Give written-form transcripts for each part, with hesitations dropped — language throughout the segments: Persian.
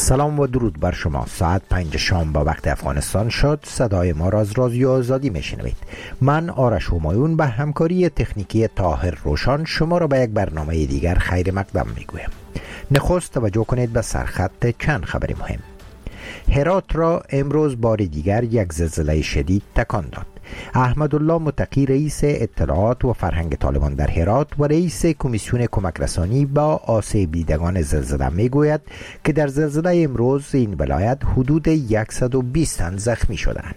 سلام و درود بر شما. ساعت 5 شام با وقت افغانستان شد. صدای ما را از رادیو آزادی میشنوید. من آرش همایون به همکاری تکنیکی طاهر روشان شما را به یک برنامه دیگر خیر مقدم میگویم. نخست توجه کنید به سرخط چند خبر مهم. هرات را امروز بار دیگر یک زلزله شدید تکان داد. احمدالله متقی رئیس اطلاعات و فرهنگ طالبان در هرات و رئیس کمیسیون کمک رسانی با آسیب دیدگان زلزله میگوید که در زلزله امروز این ولایت حدود 120 تن زخمی شدند.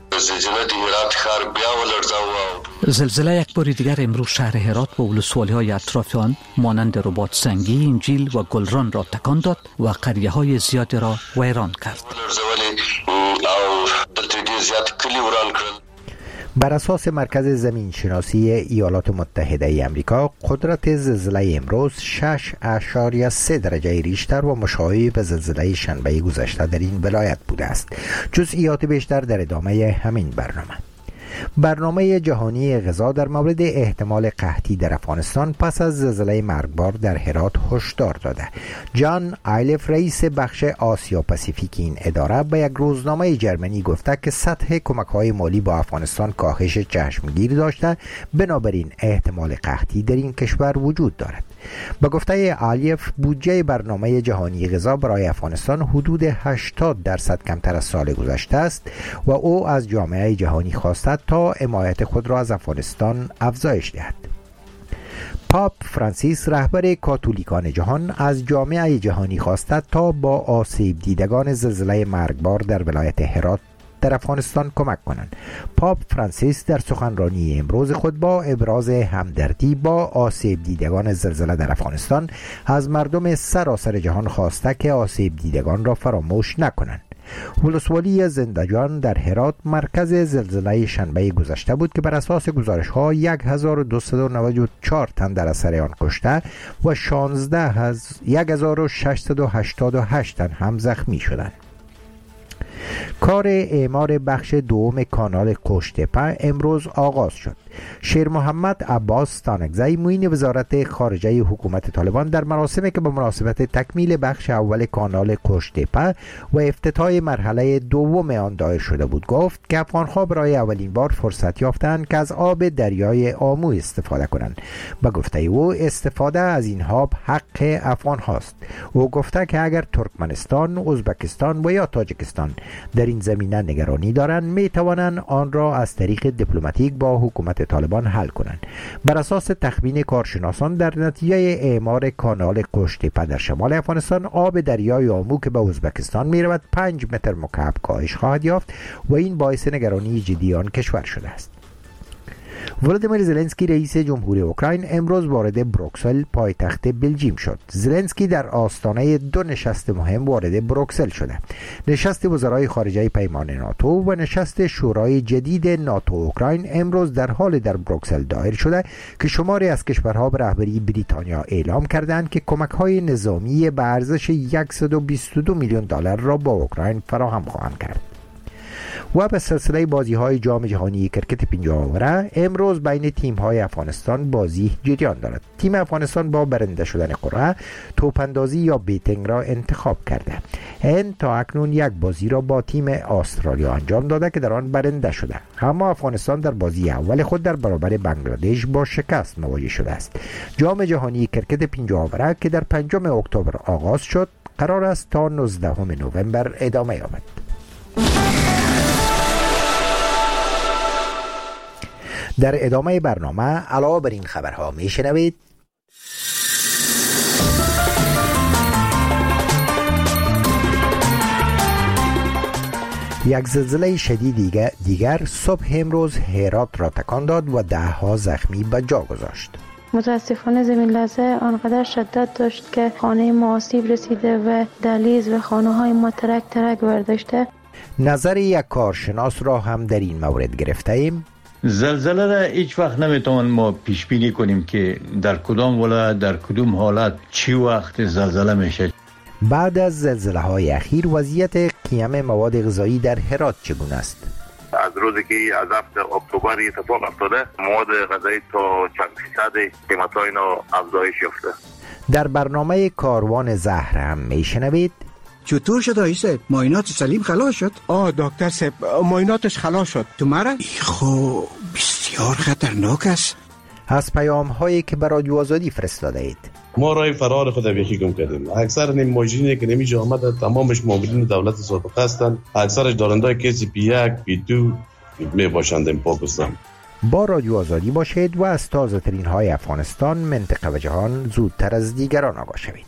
زلزله یک بار دیگر امروز شهر هرات و ولسوالی‌های اطراف آن مانند رباط سنگی، انجیل و گلران را تکان داد و قریه‌های زیادی را ویران کرد. بر اساس مرکز زمین شناسی ایالات متحده ای آمریکا، قدرت زلزله امروز 6.3 درجه ریشتر و مشابه به زلزله شنبه گذشته در این ولایت بوده است. جزئیات بیشتر در ادامه همین برنامه. برنامه جهانی غذا در مورد احتمال قحطی در افغانستان پس از زلزله مرگبار در هرات هشدار داده. جان آیلف رئیس بخش آسیا پاسیفیک این اداره به یک روزنامه جرمنی گفته که سطح کمک‌های مالی با افغانستان کاهش چشمگیر داشته، بنابراین احتمال قحطی در این کشور وجود دارد. با گفته آلیف، بودجه برنامه جهانی غذا برای افغانستان حدود 80% کمتر از سال گذشته است و او از جامعه جهانی خواسته تا حمایت خود را از افغانستان افزایش دهد. پاپ فرانسیس رهبر کاتولیکان جهان از جامعه جهانی خواسته تا با آسیب دیدگان زلزله مرگبار در ولایت هرات در افغانستان کمک کنند. پاپ فرانسیس در سخنرانی امروز خود با ابراز همدردی با آسیب دیدگان زلزله در افغانستان از مردم سراسر جهان خواسته که آسیب دیدگان را فراموش نکنند. ولسوالی زندجان در هرات مرکز زلزله شنبه گذشته بود که بر اساس گزارش‌ها 1294 تن در اثر آن کشته و 1688 تن هم زخمی شدند. کار اعمار بخش دوم کانال کوشتپه امروز آغاز شد. شیر محمد عباس تانکزی معین وزارت خارجه حکومت طالبان در مراسمی که به مناسبت تکمیل بخش اول کانال کوشتپه و افتتاح مرحله دوم آن دایر شده بود گفت که افغان‌ها برای اولین بار فرصت یافتند که از آب دریای آمو استفاده کنند. به گفته او استفاده از این آب حق افغان هاست. او گفته که اگر ترکمنستان، ازبکستان و یا تاجیکستان در این زمینه نگرانی دارند می توانند آن را از طریق دیپلماتیک با حکومت طالبان حل کنند. بر اساس تخمین کارشناسان در نتیجه اعمار کانال کوشتپه در شمال افغانستان آب دریای آمو که به ازبکستان می رود 5 متر مکعب کاهش خواهد یافت و این باعث نگرانی جدی آن کشور شده است. ولادیمیر زلنسکی رئیس جمهوری اوکراین امروز وارد بروکسل پایتخت بلژیم شد. زلنسکی در آستانه 2 نشست مهم وارد بروکسل شده. نشست وزرای خارجه پیمان ناتو و نشست شورای جدید ناتو اوکراین امروز در حال در بروکسل دایر شده که شماری از کشورها به رهبری بریتانیا اعلام کردند که کمک‌های نظامی به ارزش 122 میلیون دلار را با اوکراین فراهم خواهند کرد. و به سلسله بازی‌های جام جهانی کرکت 50 اوره امروز بین تیم‌های افغانستان بازی جریان دارد. تیم افغانستان با برنده شدن قرعه توپ‌اندازی یا بیتینگ را انتخاب کرده. هند تا اکنون یک بازی را با تیم استرالیا انجام داده که در آن برنده شده. اما افغانستان در بازی اول خود در برابر بنگلادش با شکست مواجه شده است. جام جهانی کرکت 50 اوره که در 5 اکتبر آغاز شد قرار است تا 19 نوامبر ادامه یابد. در ادامه برنامه علاوه بر این خبرها میشنوید یک زلزله شدید دیگر صبح امروز هرات را تکان داد و 10 زخمی به جا گذاشت. متاسفانه زمین لرزه آنقدر شدت داشت که خانه ما آسیب رسیده و دهلیز و خانه های ما ترک ترک برداشته. نظر یک کارشناس را هم در این مورد گرفته ایم. زلزله را هیچ وقت نمیتوان ما پیش بینی کنیم که در کدام ولایت در کدام حالت چی وقت زلزله میشه. بعد از زلزله های اخیر وضعیت قیم مواد غذایی در هرات چگونه است؟ از روزی که از هفته اکتبر اتفاق افتاده مواد غذایی تا چند فیصد قیمت‌ها اینا افزایش یافته. در برنامه کاروان زهر هم میشنوید چطور شد آقای صاحب؟ معاینات سلیم خلاص شد؟ دکتر صاحب معایناتش خلاص شد. تو مرا؟ خب بسیار خطرناک است. از پیام هایی که به رادیو آزادی فرستاده اید. ما راه فرار خود بیخی گم کردیم. اکثر این ماشینی که نمیشه آمده تمامش مامورین دولت سابق هستند. اکثرش دارنده کسی پی 1 پی 2 می باشند این پاکستان. با رادیو آزادی باشید و از تازه ترین های افغانستان، منطقه و جهان زودتر از دیگران آگاه شوید.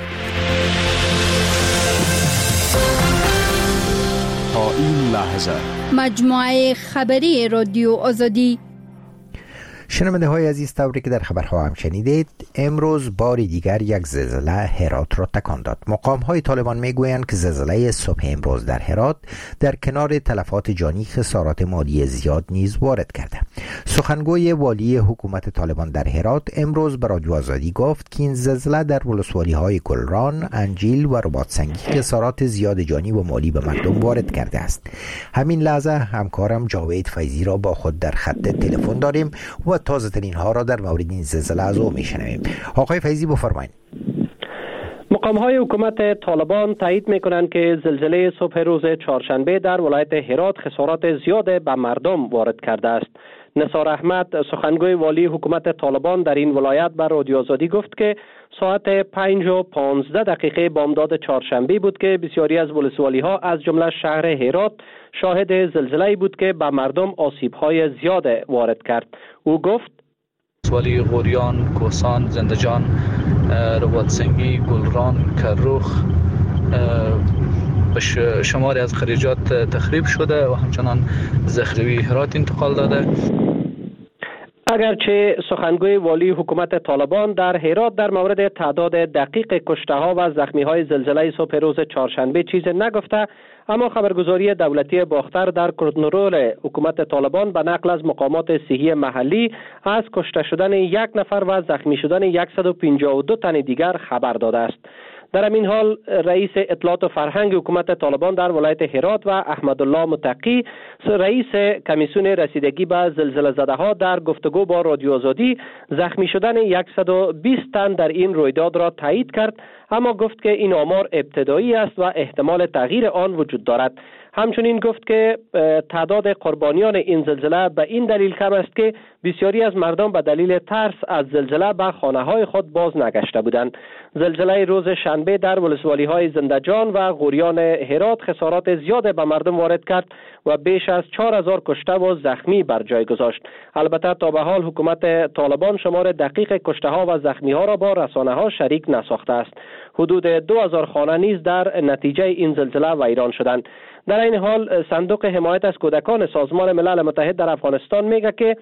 تا این لحظه مجموعه خبری رادیو آزادی. شنونده های عزیز، طوری که در خبرها هم شنیدید، امروز باری دیگر یک زلزله هرات را تکان داد. مقام های طالبان می گویند که زلزله صبح امروز در هرات در کنار تلفات جانی خسارات مالی زیاد نیز وارد کرده. سخنگوی والی حکومت طالبان در هرات امروز به رادیو آزادی گفت که این زلزله در ولسوالی های گلران، انجیل و رباطسنگی خسارات زیاد جانی و مالی به مردم وارد کرده است. همین لحظه همکارم جاوید فیضی را با خود در خط تلفن داریم و تازه ترین ها را در مورد این زلزله از او میشنویم. آقای فیضی بفرمایید. مقام های حکومت طالبان تایید میکنند که زلزله صبح روز چهارشنبه در ولایت هرات خسارات زیاد به مردم وارد کرده است. نثار احمد، سخنگوی والی حکومت طالبان در این ولایت، بر رادیو آزادی گفت که ساعت 5:15 بامداد چهارشنبه بود که بسیاری از ولسوالی ها از جمله شهر هرات شاهد زلزله‌ای بود که به مردم آسیب‌های زیاد وارد کرد. او گفت ولسوالی غوریان، کوهستان، زندجان، رباطسنگی، گلران، کرخ به شماری از خریجات تخریب شده و همچنان زخرفی هرات انتقال داده. اگرچه سخنگوی والی حکومت طالبان در هرات در مورد تعداد دقیق کشته ها و زخمی های زلزله صبح روز چهارشنبه چیزی نگفته، اما خبرگزاری دولتی باختر در کنترل حکومت طالبان به نقل از مقامات صحی محلی از کشته شدن 1 نفر و زخمی شدن 152 تن دیگر خبر داده است. در همین حال رئیس اطلاعات و فرهنگ حکومت طالبان در ولایت هرات و احمدالله متقی، رئیس کمیسیون رسیدگی به زلزله زده ها، در گفتگو با رادیو آزادی زخمی شدن 120 تن در این رویداد را تایید کرد، اما گفت که این آمار ابتدایی است و احتمال تغییر آن وجود دارد. همچنین گفت که تعداد قربانیان این زلزله به این دلیل کم است که بسیاری از مردم به دلیل ترس از زلزله به خانه‌های خود باز نگشته بودند. زلزله روز شنبه در ولسوالی‌های زندجان و غوریان هرات خسارات زیاد به مردم وارد کرد و بیش از 4000 کشته و زخمی بر جای گذاشت. البته تا به حال حکومت طالبان شمار دقیق کشته ها و زخمی ها را با رسانه ها شریک نساخته است. حدود 2000 خانه نیز در نتیجه این زلزله ویران شدند. در این حال صندوق حمایت از کودکان سازمان ملل متحد در افغانستان میگه که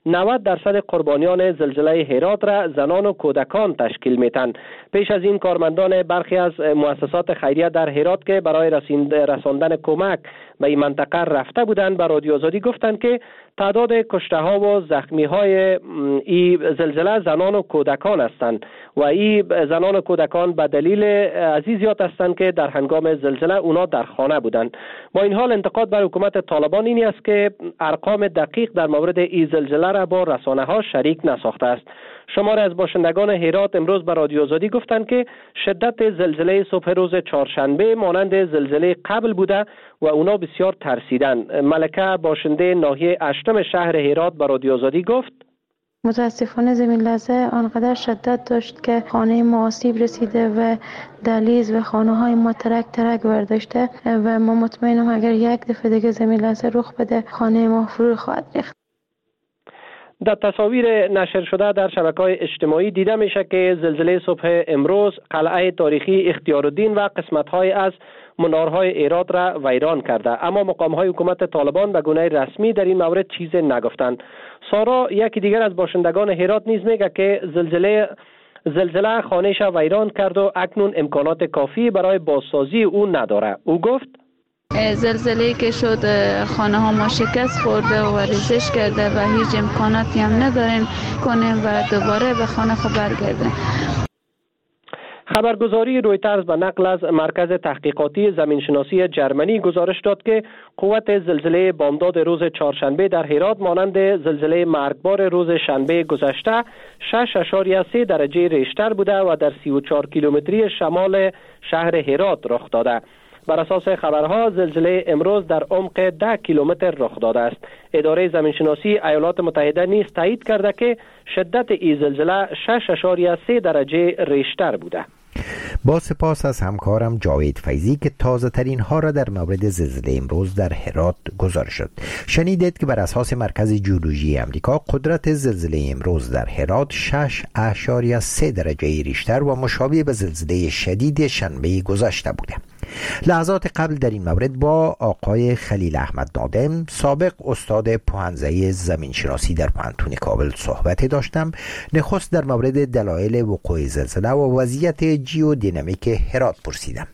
90% قربانیان زلزله هرات را زنان و کودکان تشکیل میتند. پیش از این کارمندان برخی از مؤسسات خیریه در هرات که برای رساندن کمک به این منطقه رفته بودند به رادیو آزادی گفتند که تعداد کشته ها و زخمی های این زلزله زنان و کودکان هستند و این زنان و کودکان به دلیل زیاد هستند که در هنگام زلزله اونا در خانه بودند. با این حال انتقاد بر حکومت طالبان اینی است که ارقام دقیق در مورد این زلزله را با رسانه ها شریک نساخته است. شماری از باشندگان هرات امروز به رادیو آزادی گفتند که شدت زلزله صبح روز چهارشنبه مانند زلزله قبل بوده و اونا بسیار ترسیدند. ملکه باشنده ناحیه 8 شهر هرات به رادیو آزادی گفت متاسفانه زمین لرزه آنقدر شدت داشت که خانه ما آسیب رسیده و دهلیز و خانه های ما ترک برداشته و ما مطمئنم اگر یک دفعه دیگه زمین لرزه رخ بده خانه ما فرو خواهد ریخت. در تصاویر نشر شده در شبکه‌های اجتماعی دیده میشه که زلزله صبح امروز قلعه تاریخی اختیارالدین و قسمت‌های از منارهای هرات را ویران کرده، اما مقام‌های حکومت طالبان به گونه رسمی در این مورد چیزی نگفتند. سارا، یکی دیگر از باشندگان هرات، نیز میگه که زلزله خانه‌اش ویران کرد و اکنون امکانات کافی برای بازسازی او نداره. او گفت زلزله‌ای که شد خانه ها ما شکست خورده و ریزش کرده و هیچ امکاناتی هم نداریم کنیم و دوباره به خانه خود برگردیم. خبرگزاری رویترز به نقل از مرکز تحقیقاتی زمینشناسی جرمنی گزارش داد که قوت زلزله بامداد روز چهارشنبه در هرات مانند زلزله مرگبار روز شنبه گذشته 6.3 درجه ریشتر بوده و در 34 کیلومتری شمال شهر هرات رخ داده. بر اساس خبرها زلزله امروز در عمق 10 کیلومتر رخ داده است. اداره زمینشناسی ایالات متحده نیز تایید کرده که شدت این زلزله 6.3 درجه ریشتر بوده. با سپاس از همکارم جاوید فیضی که تازه ترین ها را در مورد زلزله امروز در هرات گزارش شد. شنیدید که بر اساس مرکز جیولوژی امریکا قدرت زلزله امروز در هرات 6.3 درجه ریشتر و مشابه به زلزله شدید شنبه گذشته بوده. لحظات قبل در این مورد با آقای خلیل احمد نادم سابق استاد پوهنزه زمینشناسی در پوهنتون کابل صحبت داشتم. نخست در مورد دلایل وقوع زلزله و وضعیت جیودینامیک هرات پرسیدم.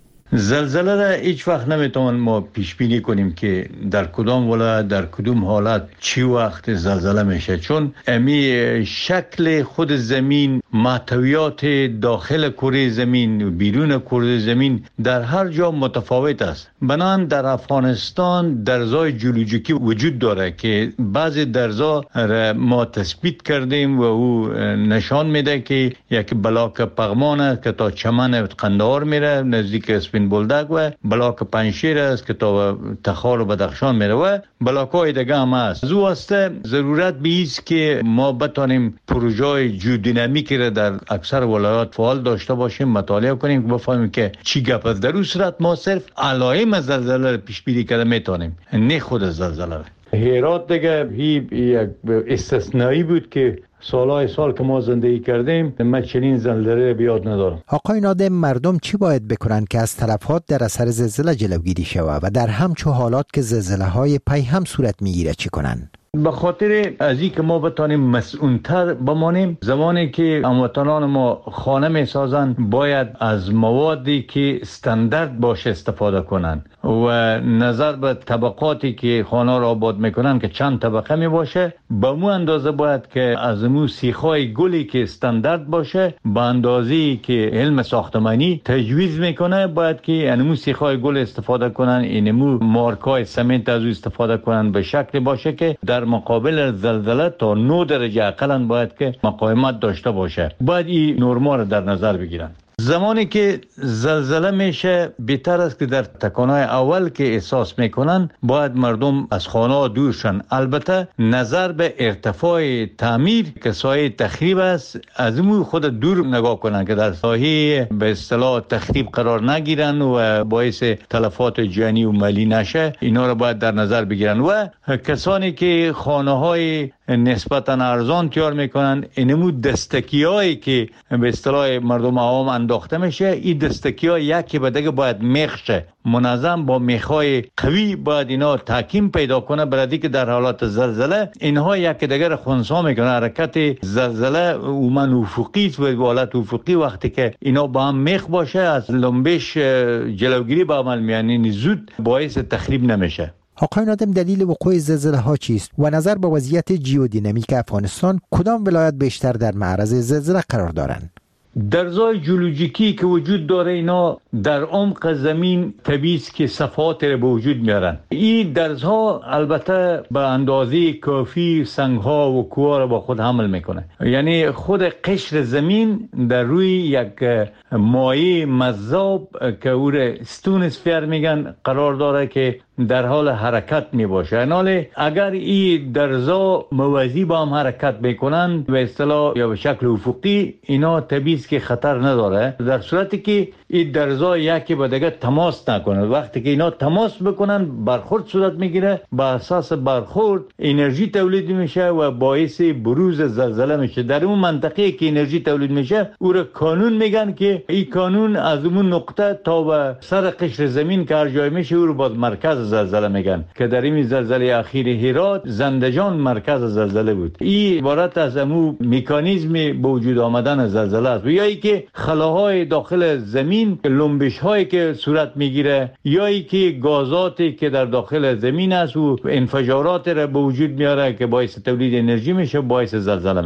زلزله را هیچ وقت نمیتوان ما پیش بینی کنیم که در کدام ولایت در کدام حالت چی وقت زلزله میشه، چون امی شکل خود زمین، محتویات داخل کره زمین، بیرون کره زمین در هر جا متفاوت است. بنابراین در افغانستان درزای جیولوژیکی وجود داره که بعضی درزا را ما تثبیت کردیم و او نشان میده که یک بلاک پغمان است که تا چمن قندهار میره نزدیک اسپین بولدک و بلاک پنشیر است که تا تخار و بدخشان میره و بلاک های دیگه هم است. از او واسطه ضرورت بیست که ما بتانیم پروژه جیودینامیک را در اکثر ولایات فعال داشته باشیم، مطالعه کنیم که بفهمیم که چی گپ است. در اون صورت ما صرف علائم زلزله پیش بینی کرده میتونیم، نه خود زلزله. هرات دیگه یک استثنایی بود که سال که ما زندگی کردیم من چنین زلزله بیاد ندارم. آقای نادم، مردم چی باید بکنن که از تلفات در اثر زلزله جلوگیری شود و در همچو حالات که زلزله های پی هم صورت میگیره چی کنن؟ به خاطر از این که ما بتانیم مسئول‌تر بمانیم، زمانی که هموطنان ما خانه میسازن باید از موادی که استاندارد باشه استفاده کنن و نظر به طبقاتی که خانه را آباد میکنن که چند طبقه می باشه، به مو اندازه باید که از مو سیخای گلی که استاندارد باشه به اندازه‌ای که علم ساختمانی تجویز میکنه باید که انمو سیخای گل استفاده کنن، اینمو مارکای سمنت از استفاده کنن به شکل باشه که در مقابل زلزله تا 9 درجه اقلا باید که مقاومت داشته باشه. باید این نورما رو در نظر بگیرن. زمانی که زلزله میشه بهتر است که در تکانهای اول که احساس میکنن باید مردم از خانه دور شن. البته نظر به ارتفاع تعمیر که سایه تخریب است از اون خود دور نگاه کنن که در سایه به اصطلاح تخریب قرار نگیرن و باعث تلفات جانی و مالی نشه. اینا رو باید در نظر بگیرن و کسانی که خانه های نسبتا ارزان تیار میکنن اینمو دستکیایی که به اصطلاح مردم عوام انداخته میشه، این دستکی‌ها یکی به دیگه باید میخشه منظم با میخای قوی باید اینا تحکیم پیدا کنه، برای که در حالات زلزله اینها یکی دیگه را خنثی میکنه. حرکت زلزله عموما افقی است و حالت افقی وقتی که اینا با هم میخ باشه از لنبش جلوگیری به عمل میاد، یعنی زود باعث تخریب نمیشه. آقای نادم، دلیل وقوع زلزله ها چیست و نظر به وضعیت جیودینامیک افغانستان کدام ولایت بیشتر در معرض زلزله قرار دارند؟ درزای جیولوژیکی که وجود داره اینا در عمق زمین طبیعی است که صفحات رو به وجود میارن. این درزها البته به اندازه کافی سنگها و کوها رو با خود حمل میکنه، یعنی خود قشر زمین در روی یک مایع مذاب که او رو استونوسفیر میگن قرار داره که در حال حرکت می باشه. حالا اگر این درزا موازی با هم حرکت میکنن به اصطلاح یا به شکل افقی، اینا طبیعی است که خطر نداره در صورتی که این درزا یکی با دیگه تماس نکنه. وقتی که اینا تماس بکنن برخورد صورت میگیره، با اساس برخورد انرژی تولید میشه و باعث بروز زلزله میشه. در اون منطقه که انرژی تولید میشه او رو کانون میگن که این کانون از اون نقطه تا به سر قشر زمین که هر جای میشه او رو باز مرکز زلزله میگن که در این زلزله اخیر هرات زندجان مرکز زلزله بود. این عبارت از امو مکانیزم به وجود آمدن زلزله است، یا ای که خلاهای داخل زمین لنبش هایی که صورت میگیره، یا ای که گازاتی که در داخل زمین است و انفجارات را به وجود میاره که باعث تولید انرژی میشه، باعث زلزله میشه.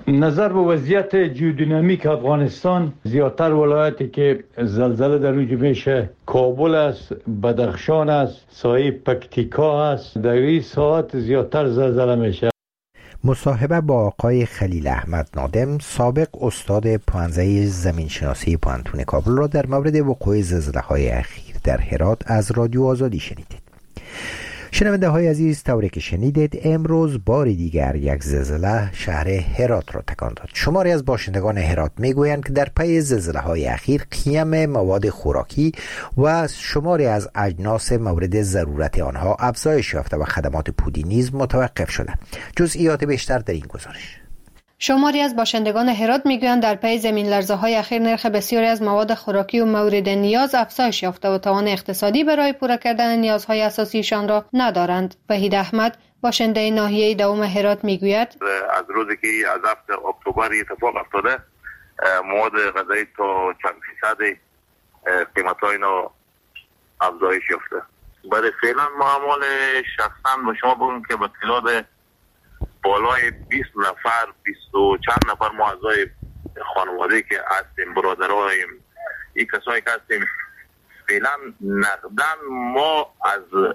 نظر به وضعیت جیودینامیک افغانستان، زیادتر ولایتی که زلزله در اونجا میشه کابل است، بدخشان است، سایه پکتیکا است. در این ساعت زیادتر زلزله میشه. مصاحبه با آقای خلیل احمد نادم، سابق استاد پانزه زمینشناسی پانتون کابل را در مورد وقوع زلزله‌های اخیر در هرات از رادیو آزادی شنیدید. شنونده های عزیز، طوری که شنیدید امروز بار دیگر یک زلزله شهر هرات را تکان داد. شماری از باشندگان هرات میگویند که در پی زلزله های اخیر قیم مواد خوراکی و شماری از اجناس مورد ضرورت آنها افزایش یافته و خدمات پولی نیز متوقف شده. جزئیات بیشتر در این گزارش. شماری از باشندگان هرات میگویند در پی زمین لرزه‌های اخیر نرخ بسیاری از مواد خوراکی و مورد نیاز افزایش یافته و توان اقتصادی برای پورا کردن نیازهای اساسیشان را ندارند. وحید احمد باشنده ناحیه دوم هرات میگوید از روزی که از هفته اکتبر اتفاق افتاده مواد غذایی تا چند فیصد قیمت‌های اینا افزایش یافته. برای فعلا معامل شخصا با شما بگم که به تعداد بالای 20 نفر 20 و چند نفر ما اعضای خانواده که هستیم، برادرای این کسایی که هستیم، فعلا نقدن ما از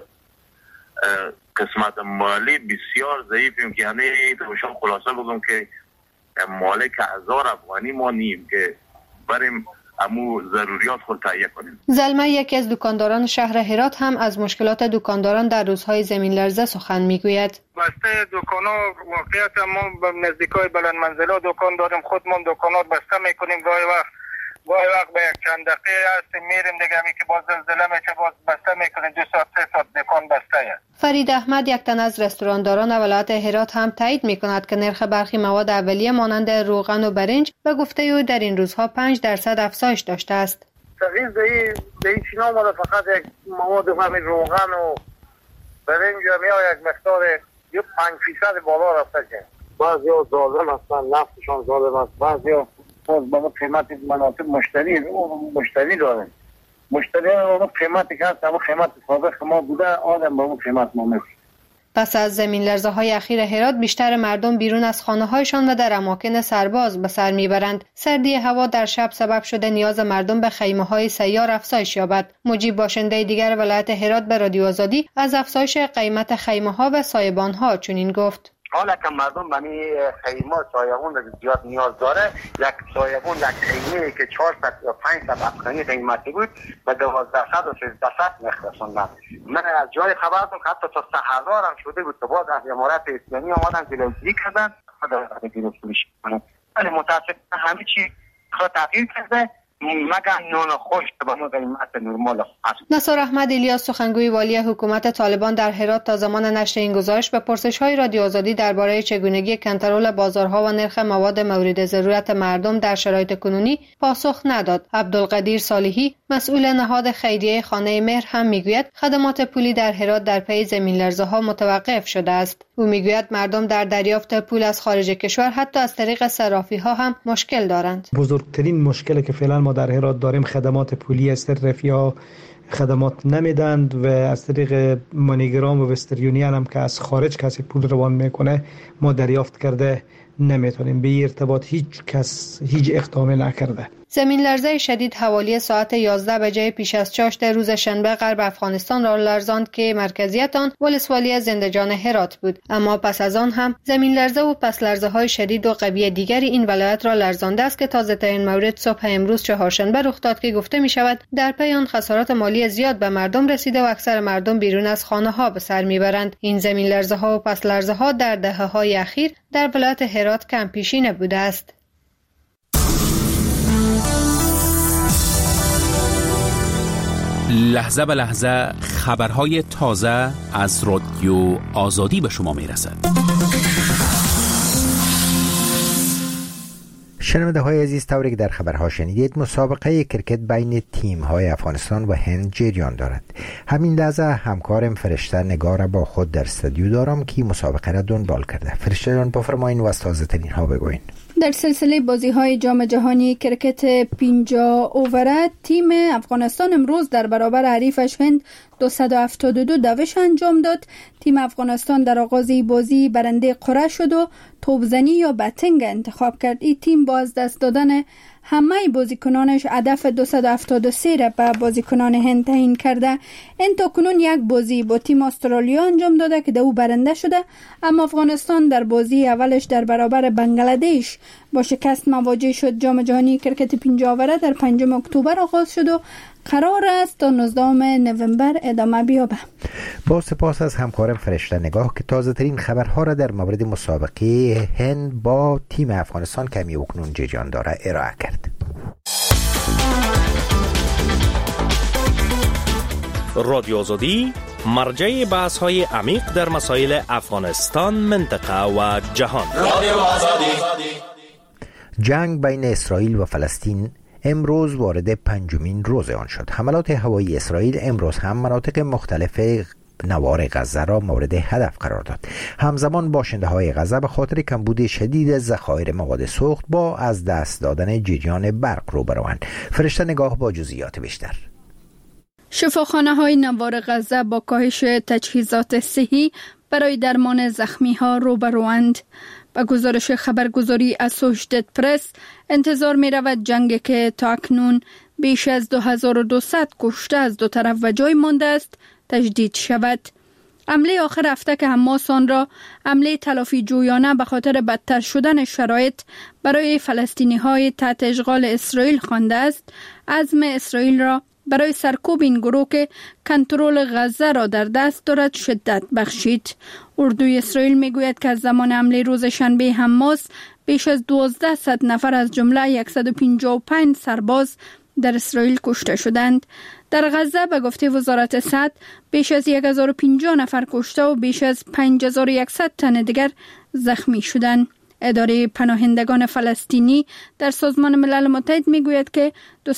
قسمت مالی بسیار ضعیفیم که یعنی تو شما خلاصه بگم که مالک 1000 افغانی ما نیم که بریم امو ضروریات خود تهیه کنیم. زلمه یکی از دکانداران شهر هرات هم از مشکلات دکانداران در روزهای زمین لرزه سخن میگوید. بسته دکانا واقعیت ما به نزدیکای بلند منزلا دکان داریم، خودمون دکانات بسته میکنیم. گاهی وقت به یک چند دقیقه هستیم میریم دیگه، همی که باز زلزله میشه باز بسته میکنیم، 2 ساعت 3 ساعت دکان بسته است. فرید احمد یک تن از رستورانداران ولایت هرات هم تایید میکند که نرخ برخی مواد اولیه مانند روغن و برنج به گفته او در این روزها 5% افزایش داشته است. تغییر در این چینا آمده، فقط یک مواد همین روغن و برنج هم یا یک مقدار 5% بالا رفته که بعضیا ظالم هستن، نفتشان ظالم است، بعضیا باز با قیمت مناسب مشتری دارن. مشتری با قیمتی که هست، اما قیمت سابق ما بوده، آدم با اون قیمت ما میشه. پس از زمین لرزه های اخیر هرات بیشتر مردم بیرون از خانه هایشان و در اماکن سرباز به سر میبرند. سردی هوا در شب سبب شده نیاز مردم به خیمه های سیار افزایش یابد. مجیب باشنده دیگر ولایت هرات به رادیو آزادی از افزایش قیمت خیمه ها و سایبان ها چنین گفت: حالا که مردم به خیمه سایبون زیاد نیاز داره، یک سایبون یک خیمه که 400 یا 500 افغانی قیمتی بود به 1200 و 1300 میخرسوندن. من از جای خبر دارم که حتی تا 3000 هم شده بود که باز از امارات اسلامی آمدن جلوگیری کردن خدا گرفتگی کنن. ولی متاسفانه همه چی خود تغییر کرده مگر نون خوش به ما قیمت نرمال است. نصار احمد الیاس سخنگوی والی حکومت طالبان در هرات تا زمان نشر این گزارش به پرسش‌های رادیو آزادی درباره چگونگی کنترل بازارها و نرخ مواد مورد ضرورت مردم در شرایط کنونی پاسخ نداد. عبدالقدیر صالحی مسئول نهاد خیریه خانه مهر هم میگوید خدمات پولی در هرات در پی زمین لرزه‌ها متوقف شده است. او میگوید مردم در دریافت پول از خارج کشور حتی از طریق صرافی‌ها هم مشکل دارند. بزرگترین مشکلی که فعلا ما در هرات داریم خدمات پولی است. صرافی‌ها خدمات نمیدند و از طریق مانیگرام و وسترن یونین هم که از خارج کسی پول روان میکنه ما دریافت کرده نمیتونیم. به ارتباط هیچ کس هیچ اقدامی نکرده. زمین لرزه شدید حوالی ساعت 11 بجه پیش از چاشت روز شنبه غرب افغانستان را لرزاند که مرکزیت آن ولسوالی زندجان هرات بود. اما پس از آن هم زمین لرزه و پس لرزه های شدید و قوی دیگری این ولایت را لرزانده است که تازه ترین مورد صبح امروز چهارشنبه رخ داد که گفته می شود در پی آن خسارات مالی زیاد به مردم رسیده و اکثر مردم بیرون از خانه ها به سر میبرند. این زمین لرزه ها و پس لرزه ها در دهه های اخیر در ولایت هرات کم پیشینه بوده است. لحظه به لحظه خبرهای تازه از رادیو آزادی به شما میرسد. شنونده های عزیز، طوری که در خبرها شنیدید مسابقه کرکت بین تیم های افغانستان و هند جریان دارد. همین لحظه همکارم فرشته نگار با خود در استودیو دارم که مسابقه را دنبال کرده. فرشته جان بفرمایید و از تازه ترین ها بگوین. در سلسله بازی‌های جام جهانی کرکت 50 اووره تیم افغانستان امروز در برابر حریفش هند 272 دوش انجام داد. تیم افغانستان در آغاز بازی برنده قرعه شد و توپزنی یا بتینگ انتخاب کرد. این تیم با از دست دادن همه بازیکنانش هدف 273 را به بازیکنان هند تعیین کرده. این تاکنون یک بازی با تیم استرالیا انجام داده که او برنده شده، اما افغانستان در بازی اولش در برابر بنگلادش با شکست مواجه شد. جام جهانی کرکت 50 اووره در 5 اکتبر آغاز شد و قرار است تا 19 نوامبر ادامه بیابه. با سپاس از همکارم فرشته نگاه که تازه ترین خبرها را در مورد مسابقه هند با تیم افغانستان کمی اکنون جریان داره ارائه کرد. رادیو آزادی مرجع بحث‌های عمیق در مسائل افغانستان، منطقه و جهان. رادیو آزادی. جنگ بین اسرائیل و فلسطین امروز وارد 5مین روز آن شد. حملات هوایی اسرائیل امروز هم مناطق مختلف نوار غزه را مورد هدف قرار داد. همزمان باشنده‌های غزه به خاطر کمبود شدید ذخایر مواد سوخت با از دست دادن جریان برق روبروند. فرشته نگاه با جزئیات بیشتر. شفاخانه‌های نوار غزه با کاهش تجهیزات صحی برای درمان زخمی‌ها روبروند. با گزارش خبرگزاری اسوشیتد پرس انتظار می رود جنگی که تا اکنون بیش از 2200 کشته از دو طرف و جای مانده است تجدید شود. حمله آخر هفته که حماس آن را حمله تلافی جویانه به خاطر بدتر شدن شرایط برای فلسطینی های تحت اشغال اسرائیل خوانده است، عزم اسرائیل را برای سرکوب این گروه که کنترل غزه را در دست دارد شدت بخشید. اردوی اسرائیل میگوید که از زمان حمله روز شنبه حماس بیش از 1200 نفر از جمله 155 سرباز در اسرائیل کشته شدند. در غزه به گفته وزارت صحت بیش از 1050 نفر کشته و بیش از 5100 تن دیگر زخمی شدند. اداره پناهندگان فلسطینی در سازمان ملل متحد میگوید که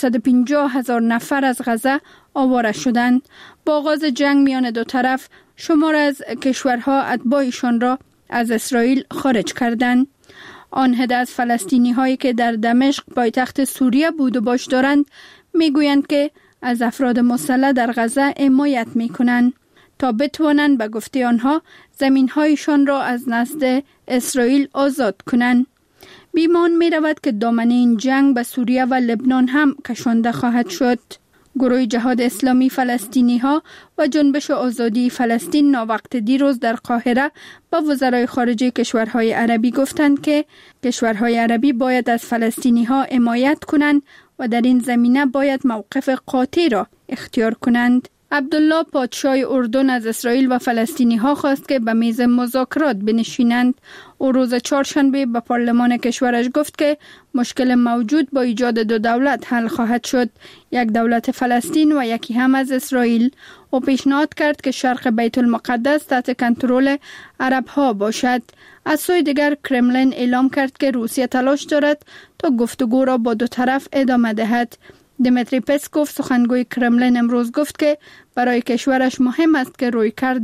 250,000 نفر از غزه آواره شدند. با آغاز جنگ میان دو طرف شمار از کشورها اتباعشان را از اسرائیل خارج کردند. آن عده از فلسطینی هایی که در دمشق پایتخت سوریه بود و باش دارند میگویند که از افراد مسلح در غزه حمایت میکنند تا بتوانند به گفته آنها زمین‌هایشان را از نزد اسرائیل آزاد کنند. بیمان می رود که دامنه این جنگ به سوریه و لبنان هم کشانده خواهد شد. گروه جهاد اسلامی فلسطینی ها و جنبش آزادی فلسطین ناوقت دیروز در قاهره با وزرای خارجه کشورهای عربی گفتند که کشورهای عربی باید از فلسطینی ها حمایت کنند و در این زمینه باید موقف قاطع را اختیار کنند. عبدالله پادشاه اردن از اسرائیل و فلسطینی ها خواست که به میز مذاکرات بنشینند. او روز چهارشنبه به پارلمان کشورش گفت که مشکل موجود با ایجاد دو دولت حل خواهد شد، یک دولت فلسطین و یکی هم از اسرائیل. او پیشنهاد کرد که شرق بیت المقدس تحت کنترل عرب ها باشد. از سوی دیگر کرملین اعلام کرد که روسیه تلاش دارد تا گفتگو را با دو طرف ادامه دهد. دمیتری پسکوف سخنگوی کرملین امروز گفت که برای کشورش مهم است که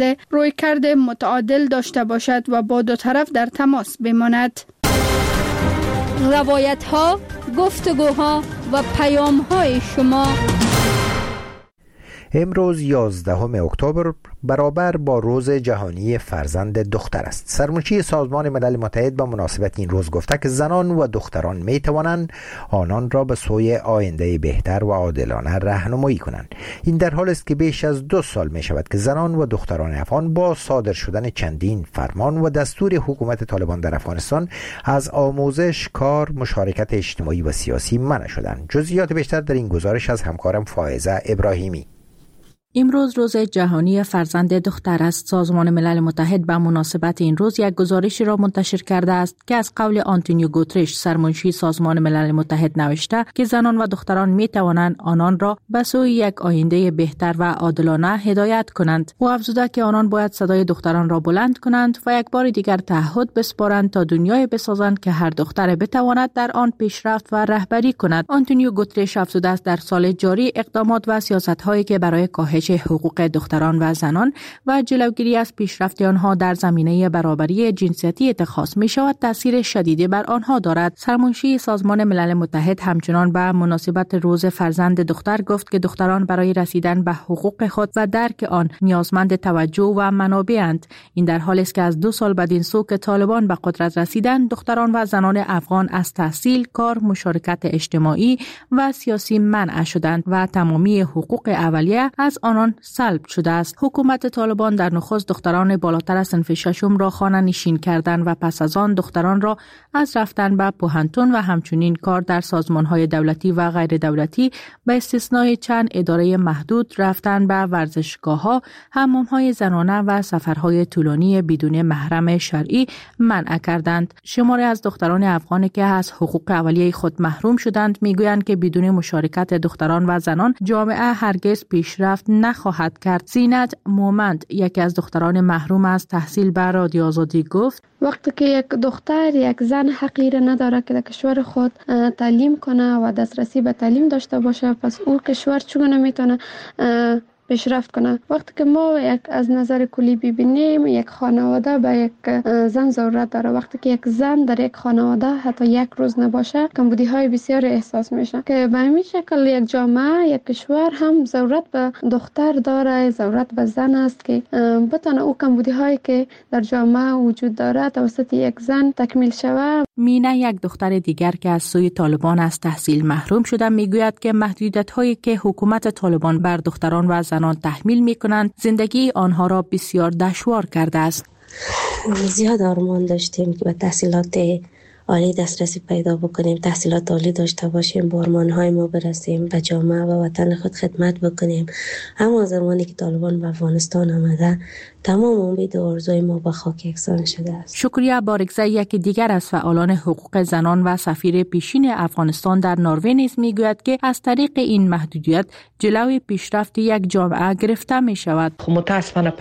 رویکرد متعادل داشته باشد و با دو طرف در تماس بماند. روایت ها، گفتگوها و پیام های شما. امروز 11 اکتبر برابر با روز جهانی فرزند دختر است. سرمنشی سازمان ملل متحد به مناسبت این روز گفته که زنان و دختران می توانند آنان را به سوی آینده بهتر و عادلانه راهنمایی کنند. این در حالی است که بیش از 2 سال می شود که زنان و دختران افغان با صادر شدن چندین فرمان و دستور حکومت طالبان در افغانستان از آموزش، کار، مشارکت اجتماعی و سیاسی منع شدند. جزئیات بیشتر در این گزارش از همکارم فائزه ابراهیمی. امروز روز جهانی فرزند دختر است. سازمان ملل متحد به مناسبت این روز یک گزارشی را منتشر کرده است که از قول آنتونیو گوترش سرمنشی سازمان ملل متحد نوشته که زنان و دختران می توانند آنان را به سوی یک آینده بهتر و عادلانه هدایت کنند. او افزوده که آنان باید صدای دختران را بلند کنند و یک بار دیگر تعهد بسپارند تا دنیای بسازند که هر دختر بتواند در آن پیشرفت و رهبری کند. آنتونیو گوترش افزوده است در سال جاری اقدامات و سیاست‌هایی که برای کاهش افزایش حقوق دختران و زنان و جلوگیری از پیشرفت آنها در زمینه برابری جنسیتی اتخاذ می شود تاثیر شدیدی بر آنها دارد. سرمنشی سازمان ملل متحد همچنان به مناسبت روز فرزند دختر گفت که دختران برای رسیدن به حقوق خود و درک آن نیازمند توجه و منابعند. این در حالی است که از 2 سال بدین سو که طالبان به قدرت رسیدن، دختران و زنان افغان از تحصیل، کار، مشارکت اجتماعی و سیاسی منع شدند و تمامی حقوق اولیه از آنان سلب شده است. حکومت طالبان در نخست دختران بالاتر از صنف ششم را خانه نشین کردند و پس از آن دختران را از رفتن به پوهنتون و همچنین کار در سازمان‌های دولتی و غیر دولتی به استثنای چند اداره محدود رفتن به ورزشگاه‌ها، حمام‌های زنانه و سفرهای طولانی بدون محرم شرعی منع کردند. شماری از دختران افغانی که از حقوق اولیه خود محروم شدند میگویند که بدون مشارکت دختران و زنان جامعه هرگز پیشرفت نخواهد کرد. زینت مومند، یکی از دختران محروم از تحصیل، به رادیو آزادی گفت: وقتی که یک دختر، یک زن حقی نداره که در کشور خود تعلیم کنه و دسترسی به تعلیم داشته باشه، پس او کشور چگونه میتونه پیشرفت کنه؟ وقتی که ما یک از نظر کلی ببینیم، یک خانواده به یک زن ضرورت داره. وقتی که یک زن در یک خانواده حتی یک روز نباشه، کمبودی های بسیار احساس میشه که به همین شکل یک جامعه، یک کشور هم ضرورت به دختر داره، ضرورت به زن است که بتونه او کمبودی هایی که در جامعه وجود داره توسط یک زن تکمیل شود. مینا، یک دختر دیگر که از سوی طالبان از تحصیل محروم شده، میگوید که محدودیت هایی که حکومت طالبان بر دختران و زنان تحمیل میکنند زندگی آنها را بسیار دشوار کرده است. زیاد آرمان داشتیم که به تحصیلات عالی دسترسی پیدا بکنیم، تحصیلات عالی داشته باشیم، به آرمان‌های ما برسیم، به جامعه و وطن خود خدمت بکنیم. اما زمانی که طالبان به افغانستان آمده، تمام امید و آرزوی ما به خاک یکسان شده است. شکریه بارگزه، یکی دیگر از فعالان حقوق زنان و سفیر پیشین افغانستان در نروژ نیز میگوید که از طریق این محدودیت جلوی پیشرفت یک جامعه گرفته می شود. متاسفانه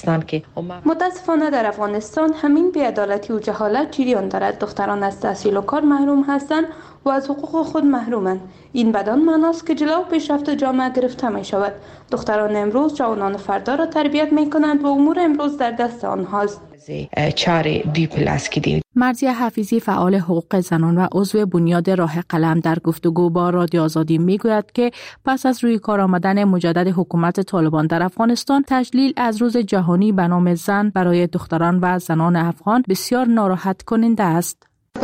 در افغانستان همین بی‌عدالتی و جهالت جریان دارد. دختران از تحصیل و کار محروم هستند و از حقوق خود محرومند. این بدان معناست که جلو پیشرفت جامعه گرفته می شود. دختران امروز جوانان فردا را تربیت می کنند و امور امروز در دست آنهاست. مرضیه حفیظی، فعال حقوق زنان و عضو بنیاد راه قلم، در گفتگو با رادیو آزادی میگوید که پس از روی کار آمدن مجدد حکومت طالبان در افغانستان، تجلیل از روز جهانی به نام زن برای دختران و زنان افغان بسیار ناراحت کننده است.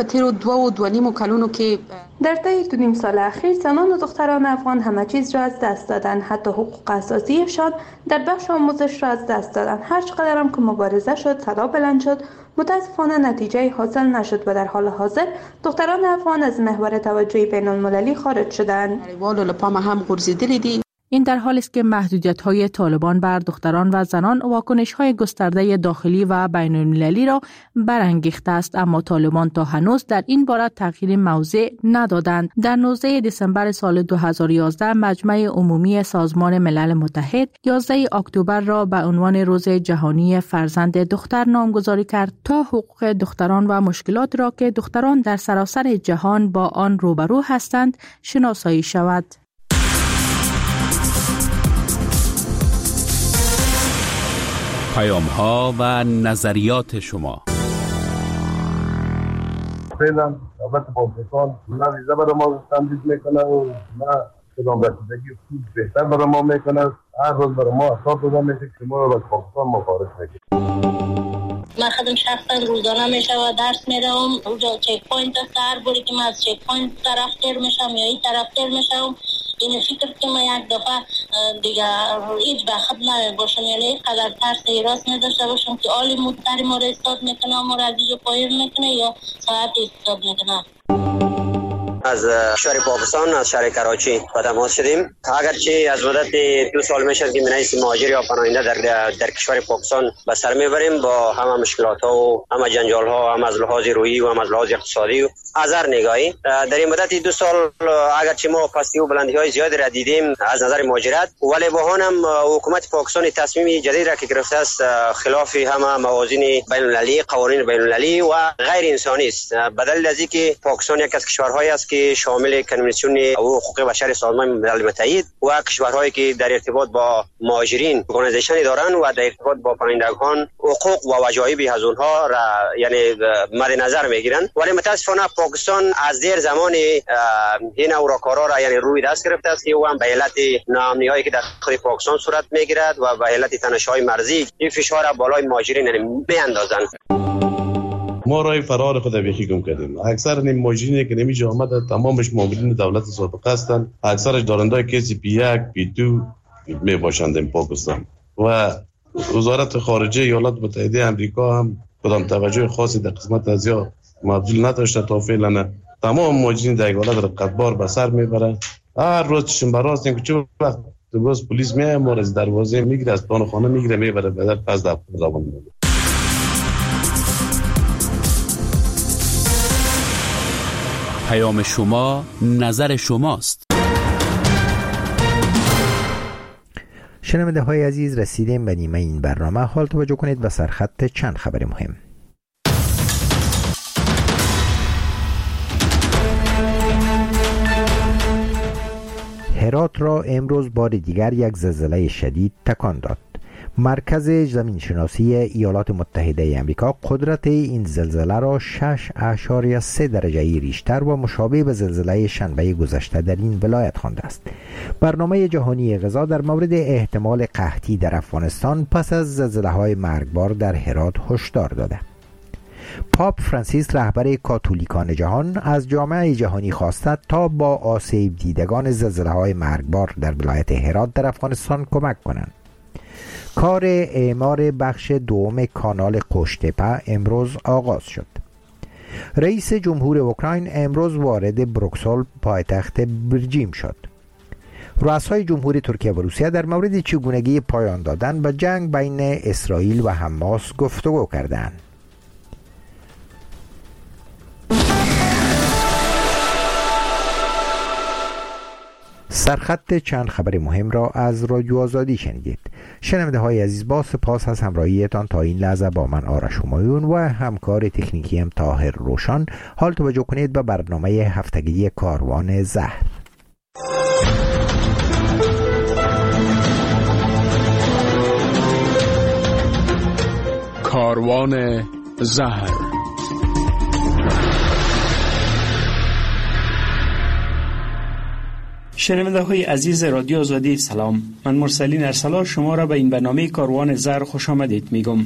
در طی 2.5 سال اخیر زنان و دختران افغان همه چیز را از دست دادند، حتی حقوق اساسیشان در بخش آموزش را از دست دادند. هر چقدر هم که مبارزه شد، صدا بلند شد، متاسفانه نتیجه حاصل نشد و در حال حاضر دختران افغان از محور توجه بین المللی خارج شدند. این در حالی است که محدودیت‌های طالبان بر دختران و زنان واکنش‌های گسترده داخلی و بین‌المللی را برانگیخته است، اما طالبان تا هنوز در این باره تغییر موضع ندادند. در 19 دسامبر سال 2011 مجمع عمومی سازمان ملل متحد 11 اکتبر را به عنوان روز جهانی فرزند دختر نامگذاری کرد تا حقوق دختران و مشکلات را که دختران در سراسر جهان با آن روبرو هستند شناسایی شود. پیام‌ها و نظریات شما. فعلا دولت پاکستان نه ویزا برای ما تمدید میکنه و نه کدام رسیدگی خوب بهتر برای ما میکنه. هر روز برای ما حساب داده میشه که ما رو از پاکستان مخارج میکنه. من خودم شخصا روزانه میشه و درس میرم. اونجا چک پوینت است، هر باری که من از چک پوینت طرف تیر میشم یا این طرف تیر میشم، این فکر که من یک دفعه دیگه هیچ بخت نباشم، یعنی اینقدر ترس ایراس نداشته باشم که آلی مدتری ما را استاد میکنه، ما را از اینجا پایر میکنه یا ساعت استاد میکنه. از شهر پاکستان، از شهر کراچی به تماس شدیم. اگرچه از مدت 2 سال میشه که منیس مهاجر یا پناهنده در کشور پاکستان به سر میبریم با همه مشکلات ها و همه جنجال ها، هم از لحاظ روحی و هم از لحاظ اقتصادی و از هر نگاهی. در این مدت 2 سال اگرچه ما پستی و بلندی های زیادی را دیدیم از نظر مهاجرت، ولی با آن هم حکومت پاکستان تصمیم جدید را که گرفته است خلاف همه موازین بین المللی، قوانین بین المللی و غیر انسانی است. بدل از اینکه پاکستان یک از کشورهایی است که شامل کنوانسیون حقوق بشر سازمان ملل متحد و کشورهایی که در ارتباط با مهاجرین ارگانیزیشن دارن و در ارتباط با پناهندگان حقوق و وجایب از اونها را یعنی مد نظر میگیرن. ولی متاسفانه پاکستان از دیر زمان این اوراکارا را یعنی روی دست گرفته است و هم به علت ناامنی‌هایی که در داخل پاکستان صورت میگیرد و به علت تنش‌های مرزی این فشار بالای مهاجرین میاندازند. ما رای فرار خود بیخی گم کردیم. اکثر نیم مهاجرینی که نمیشه آمده تمامش مامورین دولت سابقه هستند. اکثرش دارندای کسی P1 P2 می باشند در پاکستان و وزارت خارجه ایالات متحده آمریکا هم کدام توجه خاصی در قسمت از یا مبذول نداشته تا فعلا. تمام مهاجرین در ایالات را قطبار به سر میبرند. هر روز چشم براست که چه وقت باز پلیس میاد ما از دروازه میگیره از پان خانه میگیره میبره بعد پس در زبان میبره. پیام شما نظر شماست. شنونده های عزیز رسیدیم به نیمه این برنامه. حال توجه کنید به سرخط چند خبر مهم. هرات را امروز بار دیگر یک زلزله شدید تکان داد. مرکز زمینشناسی ایالات متحده آمریکا قدرت این زلزله را 6.3 درجه ریشتر و مشابه به زلزله شنبه گذشته در این ولایت خوانده است. برنامه جهانی غذا در مورد احتمال قحطی در افغانستان پس از زلزله‌های مرگبار در هرات هشدار داده. پاپ فرانسیس رهبر کاتولیکان جهان از جامعه جهانی خواسته تا با آسیب دیدگان زلزله‌های مرگبار در ولایت هرات در افغانستان کمک کنند. کار اعمار بخش دوم کانال قوشتپه امروز آغاز شد. رئیس جمهور اوکراین امروز وارد بروکسل پایتخت برجیم شد. رؤسای جمهوری ترکیه و روسیه در مورد چگونگی پایان دادن به جنگ بین اسرائیل و حماس گفتگو کردند. سرخط چند خبر مهم را از رادیو آزادی شنیدید. شنونده های عزیز با سپاس از همراهیتان تا این لحظه با من آرش همایون و همکار تکنیکی هم طاهر روشن. حال توجه کنید به برنامه هفتگی کاروان زهر. کاروان زهر. شنونده های عزیز رادیو آزادی سلام. من مرسلین ارسلا شما را به این برنامه کاروان زهر خوش آمدید میگم.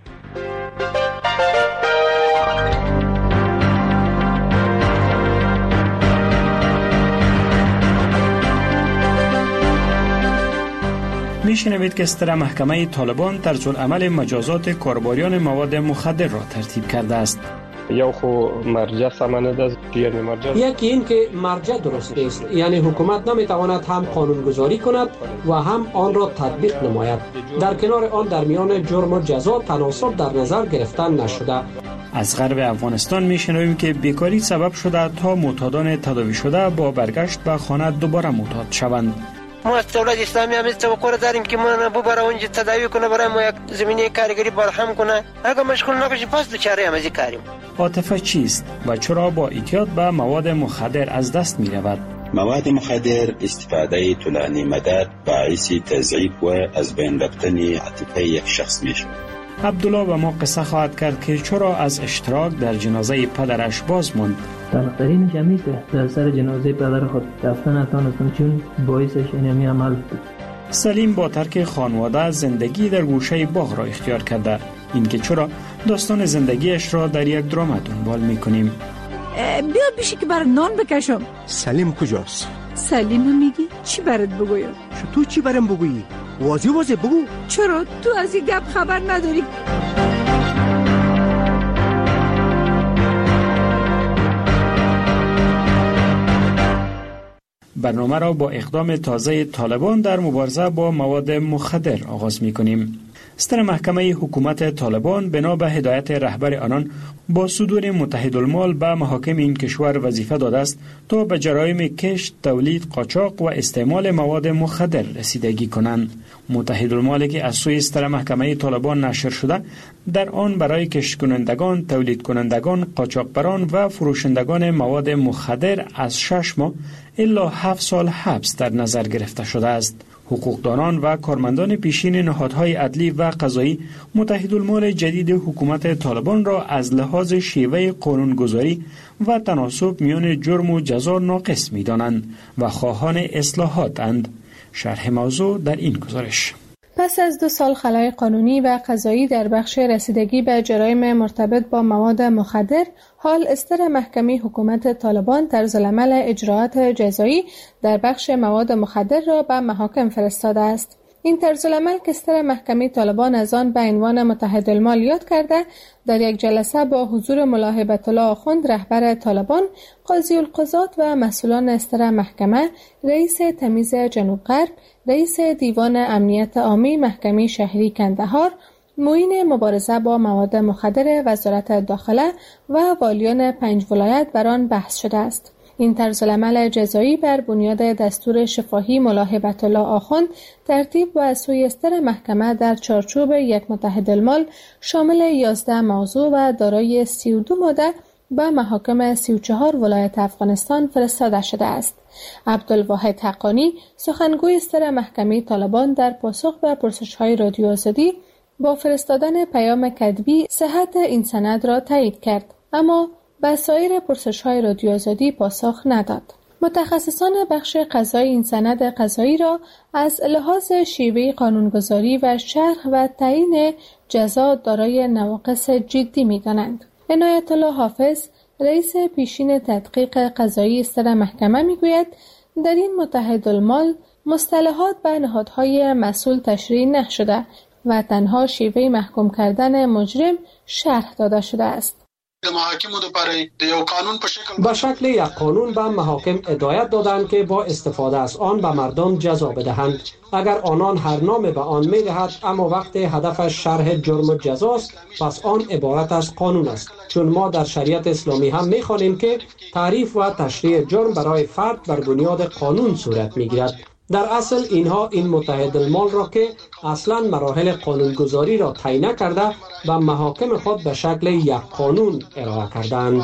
میشنوید که ستره محکمه طالبان طرزالعمل مجازات کاربریان مواد مخدر را ترتیب کرده است. یا خو مرجع سمانه است یعنی مرجع یکی این که مرجع درست است، یعنی حکومت نمیتواند هم قانونگذاری کند و هم آن را تطبیق نماید. در کنار آن در میان جرم و جزا تناسب در نظر گرفتن نشده. از غرب افغانستان میشنویم که بیکاری سبب شده تا معتادان تداوی شده با برگشت به خانه دوباره معتاد شوند. ما از دولت اسلامی هم توقع داریم که ما ببره اونجا تداوی کنه، برای ما یک زمینه کارگری فراهم کنه. اگه مشغول نباشی پس دوچاره هم از این کاریم. عاطفه چیست و چرا با اعتیاد به مواد مخدر از دست می رود؟ مواد مخدر استفاده طولانی مدت باعث تضعیف و از بین رفتن عاطفه یک شخص می شود. عبدالله به ما قصه خواهد کرد که چرا از اشتراک در جنازه پدرش باز ماند. طلقترین جمعی که در سر جنازه پدر خود رفتن نتانستم چون باعثش اینمی عمل بود. سلیم با ترک خانواده زندگی در گوشه باغ را اختیار کرده. اینکه چرا داستان زندگیش را در یک درام دنبال میکنیم. بیا بیشی که برای نان بکشم. سلیم کجاست؟ سلیم میگی؟ چی برات بگویم؟ تو چی برام بگویی؟ واضح بگو. چرا تو از این گپ خبر نداری؟ برنامه را با اقدام تازه طالبان در مبارزه با مواد مخدر آغاز می‌کنیم. ستر محکمه حکومت طالبان بنا به هدایت رهبر آنان با صدور متحدالمال به محاکم این کشور وظیفه داده است تا به جرایم کشت، تولید، قاچاق و استعمال مواد مخدر رسیدگی کنند. متحدالمالی که از سوی ستر محکمه طالبان نشر شده در آن برای کشت کنندگان، تولید کنندگان، قاچاقبران و فروشندگان مواد مخدر از 6 ماه الا 7 سال حبس در نظر گرفته شده است. حقوقدانان و کارمندان پیشین نهادهای عدلی و قضایی متحدالمال جدید حکومت طالبان را از لحاظ شیوه قانونگذاری و تناسب میان جرم و جزا ناقص می‌دانند و خواهان اصلاحاتند. شرح موضوع در این گزارش. پس از 2 سال خلای قانونی و قضایی در بخش رسیدگی به جرایم مرتبط با مواد مخدر، حال استر محکمه حکومت طالبان طرزالعمل اجراعات جزایی در بخش مواد مخدر را به محاکم فرستاده است. این طرزالعمل که استر محکمه طالبان از آن به عنوان متحدالمال یاد کرده، در یک جلسه با حضور ملا هیبت الله آخوند رهبر طالبان، قاضی القضات و مسئولان استر محکمه، رئیس تمیز جنوب غرب، رئیس دیوان امنیت عامی محکمه شهری کندهار، معین مبارزه با مواد مخدر وزارت داخله و والیان 5 ولایت بر آن بحث شده است. این طرزالعمل جزایی بر بنیاد دستور شفاهی ملا هیبت الله آخوند ترتیب و از سوی استر محکمه در چارچوب یک متحدالمال شامل 11 موضوع و دارای 32 ماده به محاکم 34 ولایت افغانستان فرستاده شده است. عبدالواحد حقانی، سخنگوی استر محکمه طالبان، در پاسخ به پرسش‌های رادیو آزادی با فرستادن پیام کتبی صحت این سند را تایید کرد، اما به سایر پرسش‌های رادیو آزادی پاسخ نداد. متخصصان بخش قضایی این سند قضایی را از لحاظ شیوه قانونگذاری و شرح و تعیین جزا دارای نواقص جدی می‌دانند. عنایت الله حافظ، رئیس پیشین تدقیق قضایی استر محکمه میگوید در این متحدالمال مصطلحات به نهادهای مسئول تشریح نشده و تنها شیوه محکوم کردن مجرم شرح داده شده است. به شکل یک قانون به محاکم هدایت دادند که با استفاده از آن به مردم جزا بدهند. اگر آنان هر نام به آن می‌دهد اما وقت هدفش شرح جرم و جزاست، پس آن عبارت از قانون است، چون ما در شریعت اسلامی هم می‌خوانیم که تعریف و تشریح جرم برای فرد بر بنیاد قانون صورت می‌گیرد. در اصل اینها این متحدالمال را که اصلا مراحل قانونگذاری را طی نکرده و محاکم خود به شکل یک قانون ارائه کردند.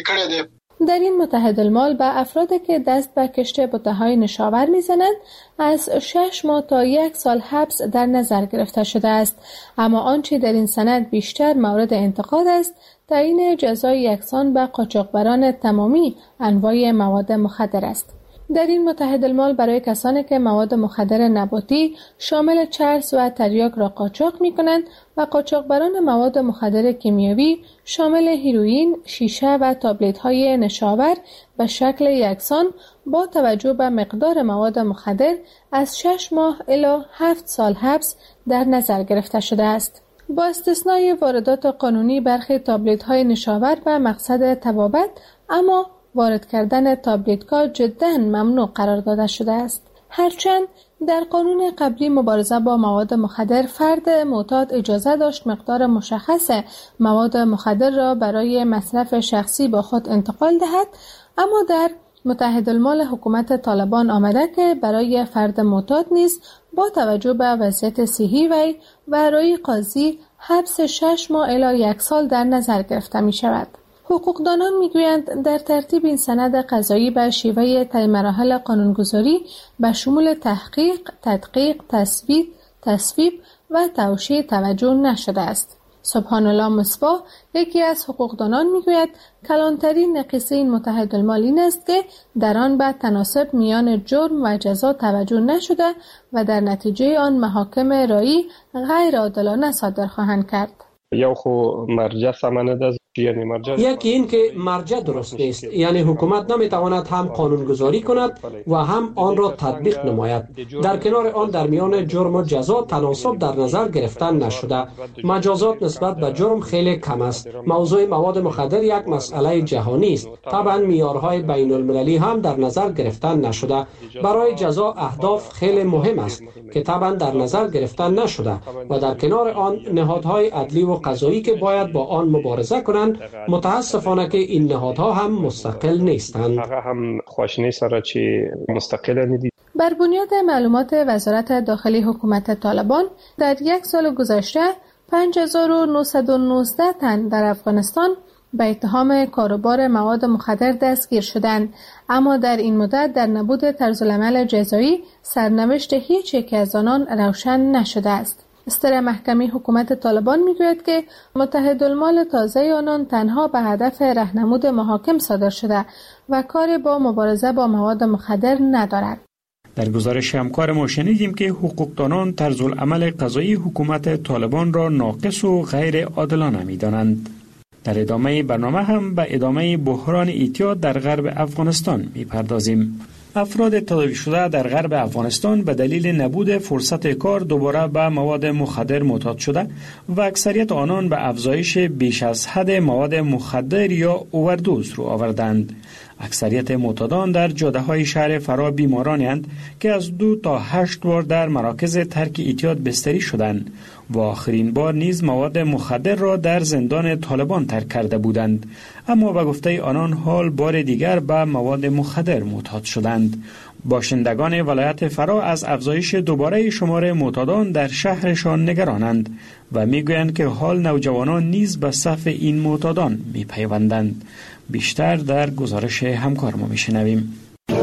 در این متحدالمال به افرادی که دست به کشت بته‌های نشاور میزنند از 6 ماه تا 1 سال حبس در نظر گرفته شده است، اما آنچه در این سند بیشتر مورد انتقاد است تعیین جزای یکسان به قاچاقبران تمامی انواع مواد مخدر است. در این متحدالمال برای کسانی که مواد مخدر نباتی شامل چرس و تریاک را قاچاق می‌کنند و قاچاقبران مواد مخدر کیمیایی شامل هیروئین، شیشه و تابلت‌های نشاور به شکل یکسان با توجه به مقدار مواد مخدر از 6 ماه الی 7 سال حبس در نظر گرفته شده است. با استثنای واردات قانونی برخی تابلت‌های نشاور به مقصد تبابت، اما وارد کردن تابلت‌ها جداً ممنوع قرار داده شده است. هرچند در قانون قبلی مبارزه با مواد مخدر فرد معتاد اجازه داشت مقدار مشخص مواد مخدر را برای مصرف شخصی با خود انتقال دهد، اما در متحدالمال حکومت طالبان آمده که برای فرد معتاد نیز با توجه به وضعیت صحی وی و رأی قاضی حبس 6 ماه الی 1 سال در نظر گرفته می شود. حقوقدانان میگویند در ترتیب این سند قضایی به شیوه طی مراحل قانونگذاری به شمول تحقیق، تدقیق، تثبیت، تصویب و توشیح توجه نشده است. سبحان الله مصباح، یکی از حقوقدانان میگوید کلانترین نقیصه این متحدالمال این است که در آن به تناسب میان جرم و جزا توجه نشده و در نتیجه آن محاکم رایی غیر عادلانه صادر خواهند کرد. یو خو مرجع سمنه ده یکی این که مرجع درست نیست، یعنی حکومت نمیتواند هم قانونگذاری کند و هم آن را تطبیق نماید. در کنار آن در میان جرم و جزا تناسب در نظر گرفتن نشده. مجازات نسبت به جرم خیلی کم است. موضوع مواد مخدر یک مسئله جهانی است. طبعا معیارهای بین المللی هم در نظر گرفتن نشده. برای جزا اهداف خیلی مهم است که طبعا در نظر گرفتن نشده و در کنار آن نهادهای عدلی و قضایی که باید با آن مبارزه کنند، متاسفانه که این نهادها هم مستقل نیستند. بر بنیاد معلومات وزارت داخلی حکومت طالبان در یک سال گذشته 5919 تن در افغانستان به اتهام کاروبار مواد مخدر دستگیر شدند، اما در این مدت در نبود طرزالعمل جزایی سرنوشت هیچ یک از آنان روشن نشده است. استر محکمه حکومت طالبان میگوید که متحدالمال تازه آنان تنها به هدف راهنمود محاکم صادر شده و کاری با مبارزه با مواد مخدر ندارد. در گزارش همکار ما شنیدیم که حقوقدانان طرزالعمل قضایی حکومت طالبان را ناقص و غیر عادلانه می‌دانند. در ادامه برنامه هم به ادامه بحران اعتیاد در غرب افغانستان می‌پردازیم. افراد تداوی شده در غرب افغانستان به دلیل نبود فرصت کار دوباره به مواد مخدر معتاد شده و اکثریت آنان به افزایش بیش از حد مواد مخدر یا اووردوز رو آوردند. اکثریت معتادان در جاده‌های شهر فرا بیمارانند که از 2 تا 8 بار در مراکز ترک اعتیاد بستری شدند و آخرین بار نیز مواد مخدر را در زندان طالبان ترک کرده بودند، اما به گفته آنان حال بار دیگر به مواد مخدر معتاد شدند. باشندگان ولایت فرا از افزایش دوباره شمار معتادان در شهرشان نگرانند و میگویند که حال نوجوانان نیز به صف این معتادان میپیوندند. بیشتر در گزارش همکار ما میشنویم.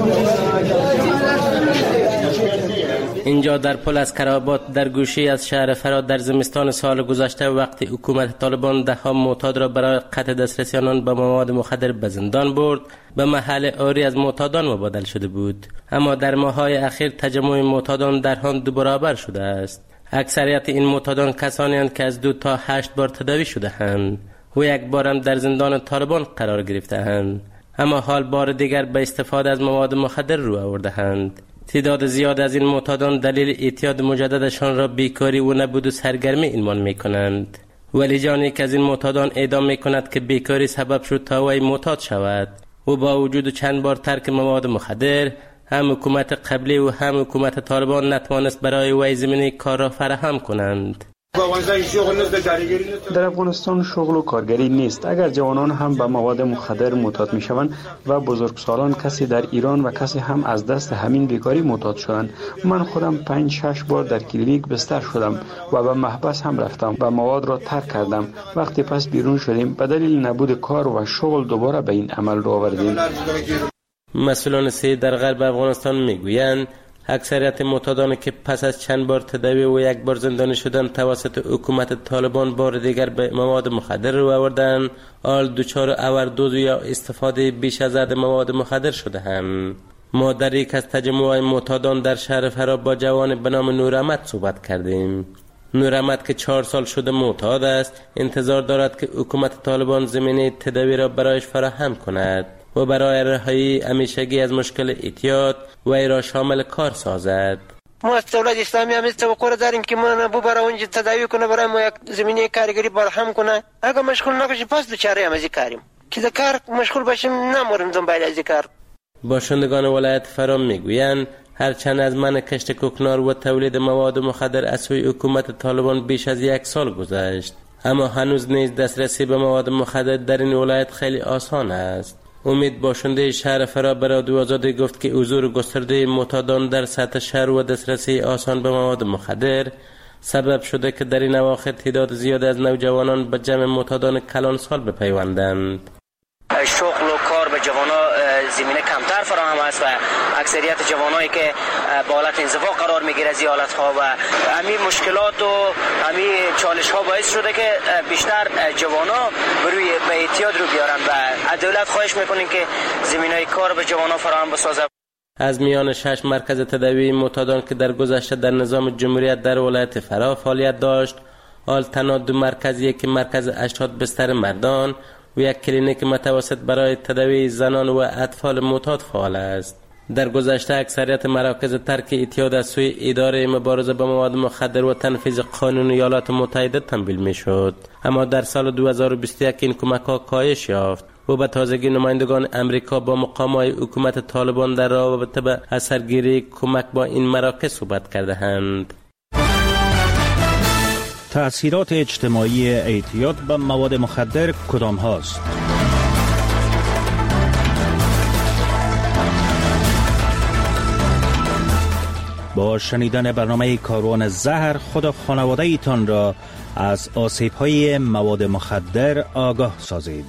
اینجا در پل از کرابات در گوشه از شهر فرا در زمستان سال گذشته وقتی حکومت طالبان ده‌ها معتاد را برای قطع دسترسی آنان به مواد مخدر به زندان برد، به محل عاری از معتادان مبادل شده بود. اما در ماه‌های اخیر تجمع معتادان در آن 2 برابر شده است. اکثریت این معتادان کسانی اند که از 2 تا 8 بار تداوی شده اند و یک بارم در زندان طالبان قرار گرفته اند، اما حال بار دیگر به استفاده از مواد مخدر رو آورده اند. تعداد زیاد از این معتادان دلیل اعتیاد مجددشان را بیکاری و نبود و سرگرمی عنوان می کنند. ولی جانی که از این معتادان اعدام می کند که بیکاری سبب شد تا وی معتاد شود و با وجود چند بار ترک مواد مخدر، هم حکومت قبلی و هم حکومت طالبان نتوانست برای وی زمینه کار را فراهم کنند. در افغانستان شغل و کارگری نیست. اگر جوانان هم به مواد مخدر معتاد می شوند و بزرگسالان کسی در ایران و کسی هم از دست همین بیکاری معتاد شدند. من خودم 5-6 بار در کلینیک بستر شدم و به محبس هم رفتم و مواد را ترک کردم. وقتی پس بیرون شدیم به دلیل نبود کار و شغل دوباره به این عمل رو آوردیم. مسئولان صحی در غرب افغانستان میگویند اکثریت معتادانی که پس از چند بار تداوی و 1 بار زندانی شدن توسط حکومت طالبان بار دیگر به مواد مخدر رو آوردن، حال دچار اوردوز یا استفاده بیش از حد مواد مخدر شده هم. ما در یک از تجمع‌های معتادان در شهر فرا با جوان به نام نوراحمد صحبت کردیم. نوراحمد که 4 سال شده معتاد است، انتظار دارد که حکومت طالبان زمینه تداوی را برایش فراهم کند و برای رهایی همیشگی از مشکل اعتیاد و ای را شامل کار سازد. ما از دولت اسلامی هم توقع داریم که ما برای اونجا تداوی کنه، برای ما یک زمینه کارگری فراهم کنه. اگر مشغول نباشیم پس دوچاره هم از کاریم که در کار مشغول باشیم نموریم دنبال از کار. باشندگان ولایت فرا میگویند هرچند از من کشت کوکنار و تولید مواد مخدر از سوی حکومت طالبان بیش از 1 سال گذشت، اما هنوز نیز دسترسی به مواد مخدر در این ولایت خیلی آسان است. امید باشنده شهر فرا به رادیو آزادی گفت که حضور گسترده معتادان در سطح شهر و دسترسی آسان به مواد مخدر سبب شده که در این اواخر تعداد زیاد از نوجوانان به جمع معتادان کلان سال بپیوندند. شغل و کار به جوانان زمینه کمتر فراهم است و اکثریت جوانایی که با حالت انزوا قرار میگیره از حالت ها و همین مشکلات و همین چالش ها باعث شده که بیشتر جوانا روی به اعتیاد رو بیارن و از دولت خواهش میکنیم که زمینه کار به جوانان فراهم بسازه. از میان 6 مرکز تداوی معتادان که در گذشته در نظام جمهوریت در ولایت فرا فعالیت داشت، حال تنها 2 مرکزیه که مرکز 80 بستر مردان و یک کلینیک متوسط برای تداوی زنان و اطفال معتاد فعال است. در گذشته اکثریت مراکز ترک اعتیاد از سوی اداره مبارزه با مواد مخدر و تنفیذ قانون ایالات متحده تمویل میشد، اما در سال 2021 این کمک‌ها کاهش یافت و به تازگی نمایندگان امریکا با مقام‌های حکومت طالبان در رابطه با اثرگیری کمک با این مراکز صحبت کرده‌اند. تأثیرات اجتماعی اعتیاد به مواد مخدر کدام هاست؟ با شنیدن برنامه کاروان زهر خود و خانواده ایتان را از آسیب‌های مواد مخدر آگاه سازید.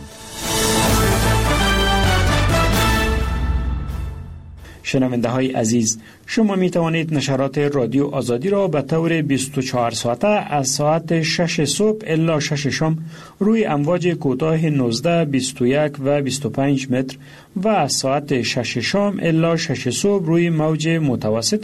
شنونده های عزیز، شما می توانید نشرات رادیو آزادی را به طور 24 ساعته از ساعت 6 صبح الا 6 شام روی امواج کوتاه 19، 21 و 25 متر و از ساعت 6 شام الا 6 صبح روی موج متوسط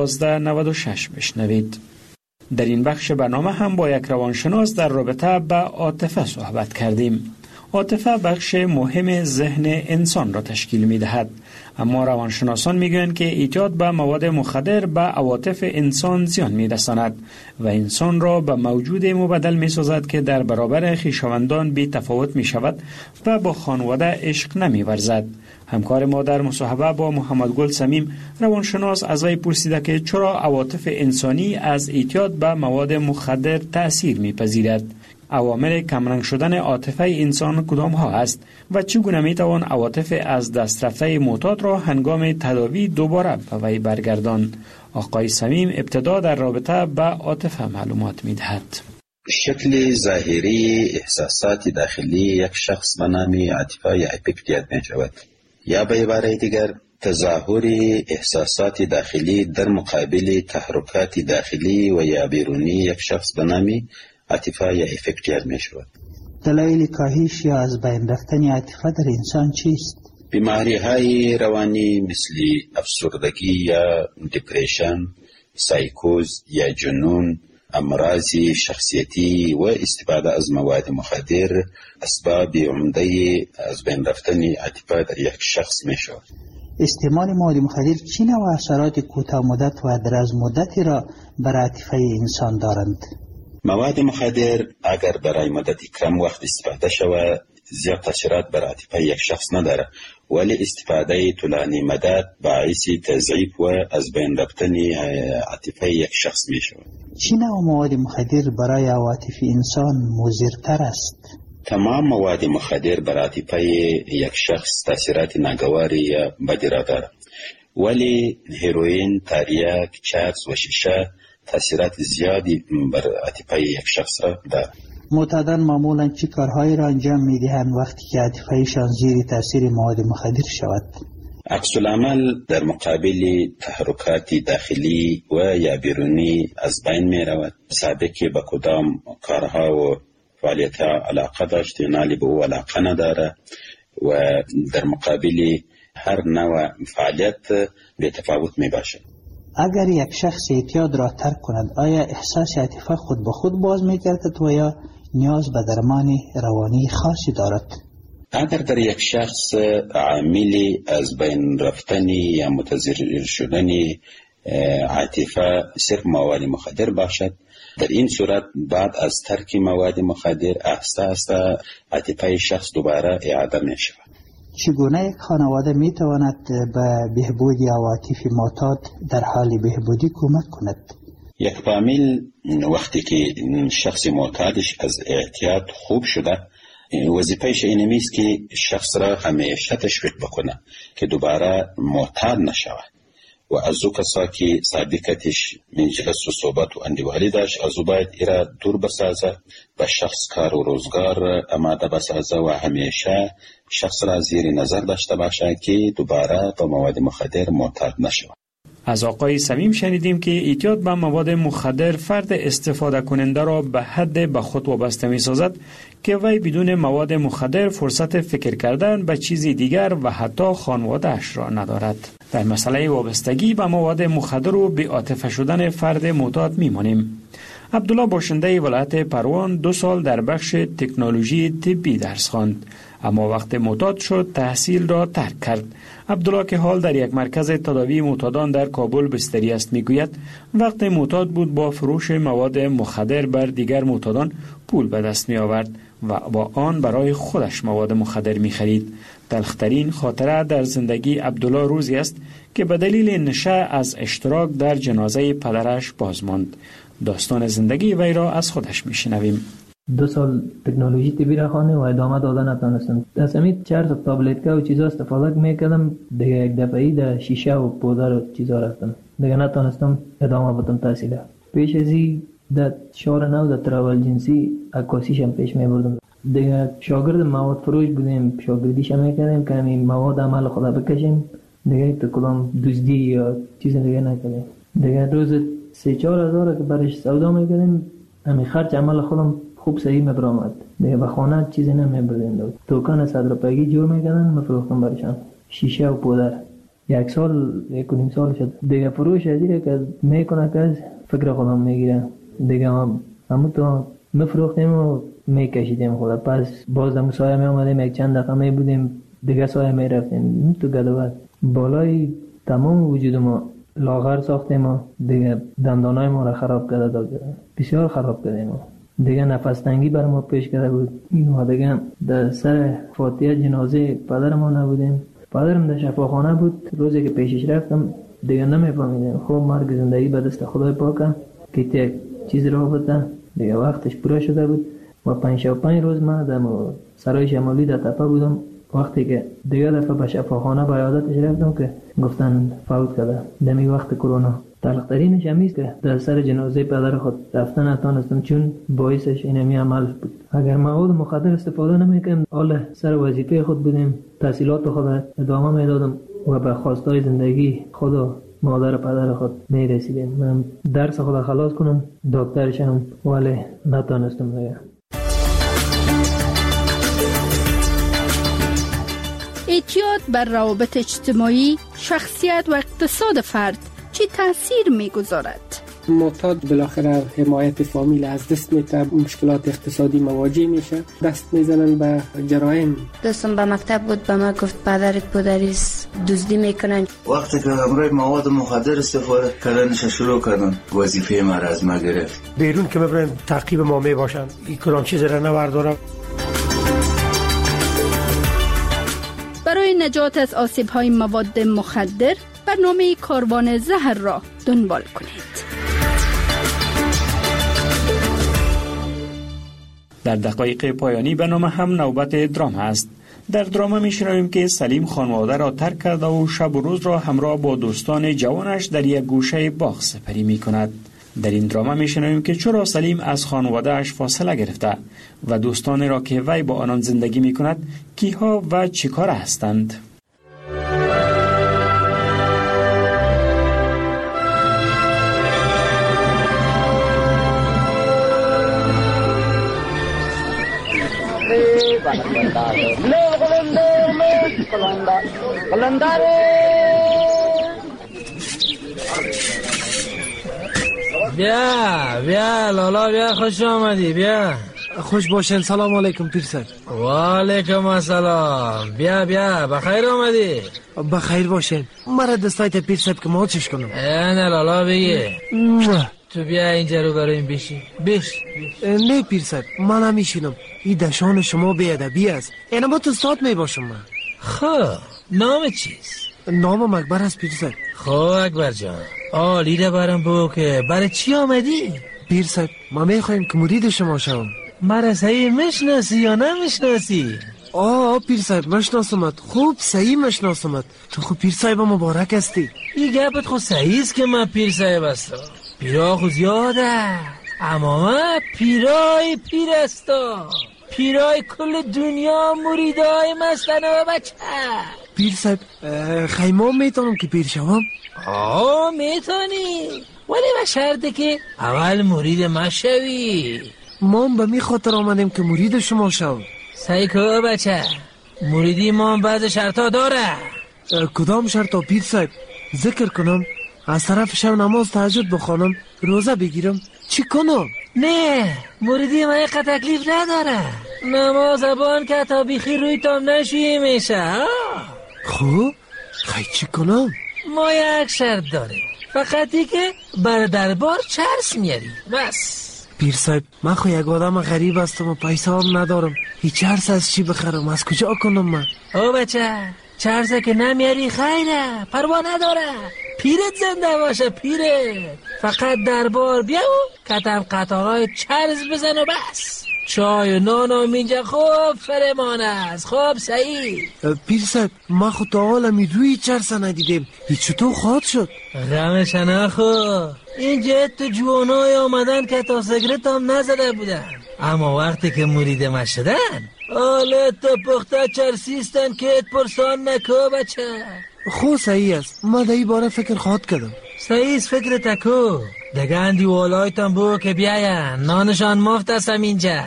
1296 بشنوید. در این بخش برنامه هم با یک روانشناس در رابطه با عاطفه صحبت کردیم. عاطفه بخش مهم ذهن انسان را تشکیل می دهد، اما روانشناسان می گویند که اعتیاد به مواد مخدر به عواطف انسان زیان می رساند و انسان را به موجود مبدل می سازد که در برابر خویشاوندان بی تفاوت می شود و با خانواده عشق نمی ورزد. همکار ما در مصاحبه با محمد گل صمیم روانشناس از وی پرسیده که چرا عواطف انسانی از اعتیاد به مواد مخدر تأثیر می پذیرد. عوامل کمرنگ شدن عاطفه انسان کدام ها است و چگونه می توان عواطف از دست رفته معتاد را هنگام تداوی دوباره به وی برگردان؟ آقای صمیم ابتدا در رابطه با عاطفه معلومات می دهد. شکل ظاهری احساسات داخلی یک شخص به نام عاطفه یا افکتیت می شود، یا به عبارت دیگر تظاهر احساسات داخلی در مقابل تحرکات داخلی و یا بیرونی یک شخص به نام عاطفه یا افکتیت می شود. دلایل کاهش یا از بین رفتن عاطفه در انسان چیست؟ بیماری های روانی مثل افسردگی یا دپریشن، سایکوز یا جنون، امراض شخصیتی و استفاده از مواد مخدر اسباب عمده از بین رفتن عاطفه در یک شخص می شود. استعمال مواد مخدر چه نوع اثرات کوتاه مدت و دراز مدتی را بر عاطفه انسان دارند؟ مواد مخدر اگر برای مدت کم وقت استفاده شود زیاد تاثیرات بر عاطفه یک شخص نداره، ولی استفاده طولانی مدت باعث تضعیف و از بین رفتن عاطفه یک شخص می شود. چه نوع مواد مخدر برای عواطف انسان مضرتر است؟ تمام مواد مخدر بر عاطفه یک شخص تاثیرات ناگواری یا بدی را دارد، ولی هیروئین، تریاک، چرس و شیشه تاثیرات زیادی بر عاطفه یک شخص را دارد. معتادان معمولا چه کارهایی را انجام می‌دهند وقتی که عاطفه‌شان زیر تاثیر مواد مخدر شود؟ عکس العمل در مقابل تحرکات داخلی و یا بیرونی از بین می رود. سابقی به کدام کارها و فعالیت‌ها علاقه داشت یا نالی به او علاقه نداره و در مقابل هر نوع فعالیت به تفاوت می باشد. اگر یک شخص اعتیاد را ترک کند آیا احساس عاطفه خود به خود باز می گردد و یا نیاز به درمان روانی خاصی دارد؟ اگر در یک شخص عاملی از بین رفتن یا متضرر شدن عاطفه صرف مواد مخدر باشد، در این صورت بعد از ترک مواد مخدر آهسته آهسته عاطفه شخص دوباره اعاده می شود. چگونه یک خانواده می تواند به بهبود عواطف معتاد در حال بهبودی کمک کند؟ یک فامیل وقتی که شخص معتادش از اعتیاد خوب شده، وظیفهش این نیست که شخص را همیشه تشویق بکنه که دوباره معتاد نشود و از او کسا که صدیقتش منجلس و صحبت و اندیوالی داشت از او باید ایرا دور بسازه و شخص کار و روزگار اماده بسازه و همیشه شخص را زیر نظر داشته باشه که دوباره با مواد مخدر معتاد نشود. از آقای صمیم شنیدیم که اعتیاد به مواد مخدر فرد استفاده کننده را به حد به خود وابسته می سازد که وی بدون مواد مخدر فرصت فکر کردن به چیزی دیگر و حتی خانواده‌اش را ندارد. در مسئله وابستگی به مواد مخدر و بی‌عاطفه شدن فرد معتاد می‌مانیم. عبدالله باشنده ولایت پروان 2 سال در بخش تکنولوژی طبی درس خواند. اما وقت معتاد شد تحصیل را ترک کرد. عبدالله که حال در یک مرکز تداوی معتادان در کابل بستری است میگوید وقت معتاد بود با فروش مواد مخدر بر دیگر معتادان پول به دست می آورد و با آن برای خودش مواد مخدر می خرید. تلخترین خاطره در زندگی عبدالله روزی است که به دلیل نشه از اشتراک در جنازه پدرش باز ماند. داستان زندگی وی را از خودش می شنویم. 2 سال تکنولوژی طبی را خوانده و ادامه دادن نتونستم. از همین 4 تا تابلت و چیزا استفاده میکردم. دیگه یک دفعه‌ای در شیشه و پودر و چیزا رفتم. دیگه نتونستم ادامه بدم تحصیل. پیش از این در شهر نو در تراول جنسی عکاسیشم پیش میبردم. دیگه شاگرد مواد فروش بودیم، شاگردیش میکردیم که همین مواد عمل خدا بکشیم. دیگه تو کدام دزدی یا چیز دیگه نکردیم. دیگه روز 3-4 هزار که برش سودا میکردیم، همین خرج عمل خودم خوب صحیح میبرامد. دیگه به خانه چیزی نمیبردیم. توکان 100 روپیه‌ای جور میکردن میفروختم برشان شیشه و پودر. 1 سال 1.5 سال شد. دیگه فروش ازیره که میکنه که از فکر خودم میگیره. دیگه همون تو میفروختیم و میکشیدیم خدا. پس باز دم سایه میامدیم، یک چند دقیقه میبودیم دیگه سایه میرفتیم تو گلوت. بالای تمام وجود ما لاغر ساختیم و دیگه دندانای ما را خراب کرده، بسیار خراب کردیم. دیگه نفس تنگی بر ما پیش کرده بود. اینو دیگه در سر فاتحه جنازه پدر ما نبودیم. پدرم در شفاخانه بود. روزی که پیشش رفتم دیگه نمیفهمیدم. خب مرگ زندگی به دست خدای پاکه که یک چیز را بده. دیگه وقتش پورا شده بود و 5 روز من در سرای شمالی در تپه بودم. وقتی که دیگه دفعه به شفاخانه به عیادتش رفتم که گفتن فوت کرده. دمی وقت کرونا. تلخترینش همیست که در سر جنازه پدر خود رفتن نتونستم چون باعثش اینمی عمل بود. اگر مواد مخدر استفاده نمیکنم حالا سر وظیفه خود بودیم، تحصیلات خود ادامه میدادم و به خواستای زندگی خود و مادر پدر خود میرسیدم. من درس خود خلاص کنم، دکتر شم، ولی نتونستم دیگه. اعتیاد بر روابط اجتماعی، شخصیت و اقتصاد فرد چی تاثیر میگذارد؟ معتاد بالاخره حمایت فامیل از دست میده، مشکلات اقتصادی مواجه میشه، دست میزنن به جرایم. دوستم به مکتب بود، به ما گفت پدرت پدریست دزدی میکنن. وقتی که همراه مواد مخدر استفاده کردنش شروع کردن، وظیفه ما را از ما گرفت. بیرون که ببرن تعقیب ما میباشن، این کلام چیز را نوردارم. برای نجات از آسیب‌های مواد مخدر برنامه کاروان زهر را دنبال کنید. در دقایق پایانی برنامه هم نوبت درام است. در درام میشنویم که سلیم خانواده را ترک کرده و شب و روز را همراه با دوستان جوانش در یک گوشه باغ سپری می کند. در این درام میشنویم که چرا سلیم از خانواده اش فاصله گرفته و دوستان را که وی با آنان زندگی می کند کیها و چیکار هستند. بیا لالا بیا، خوش آمدی. بیا خوش باشین. سلام علیکم پیرسر. و علیکم السلام. بیا بخیر آمدی. بخیر باشین. مرا دستایت پیرسر که ما چیش کنم؟ نه لالا بگی. تو بیا اینجا رو بریم بشی. نه پیرسر من نمیشینم. این دشان شما بیادبی است. اینا با تو ساعت میباشم من. خب نام چیست؟ نام اکبر است پیرسر. خب اکبر جان عالی ده برم بگو که برای چی آمدی؟ پیرسر ما میخوایم که مرید شما شوم. مرا صحیح میشناسی یا نمیشناسی؟ پیرسر مشناسمت، خوب صحیح مشناسمت. تو خوب پیرسایب مبارک هستی. این گپت خود صحیح است که من پیرسایب هستم. پیرا خود زیاده، اما من پیرای پیر هستم. پیرای کل دنیا مریدای مستن و بچه. پیرسایب خیمام میتونم که پیر شوم؟ میتونی، ولی به شرطی که اول مرید ما شوی. ما به می خاطر آمدیم که مرید شما شوم. سعی که بچه، مریدی ما بعض شرطا داره. کدام شرطا پیرسایب؟ ذکر کنم؟ از طرف شب نماز تهجد بخوانم، روزه بگیرم، چی کنم؟ نه، مریدی ما یک تکلیف نداره. نما زبان که تا بیخی روی تام نشویی میشه. خب خیلی چی کنم؟ ما یک شرط داریم، فقطی که بر دربار چرس میاری بس. پیر صاحب من خو یک آدم غریب هستم و پیسه هم ندارم، هیچ چرس از چی بخرم؟ از کجا کنم من؟ او بچه چرسه که نمیاری خیره، پروا نداره، پیرت زنده باشه پیرت. فقط دربار بیا و کتم قطارای چرس بزن و بس. چای و نان و اینجا خوب فرمان است. خوب سعید پیر صاحب ما خود تا حالا روی چرس ندیدیم، هیچ چطور خواهد شد؟ غمش نخو، اینجا تو جوانای آمدن که تا سگرت هم نزده بودن، اما وقتی که مریدم شدن آلت تا پخته چرسیستن که ات پرسان نکو بچه. خو صحیح است، ما در این باره فکر خواهد کردم. صحیح فکر تکو دگه اندی والایتان بو که بیاین، نانشان مفت هستم اینجا.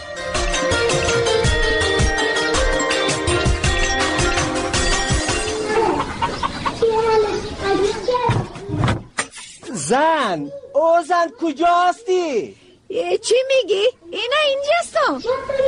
زن او زن کجاستی؟ چی میگی؟ اینا اینجاستم.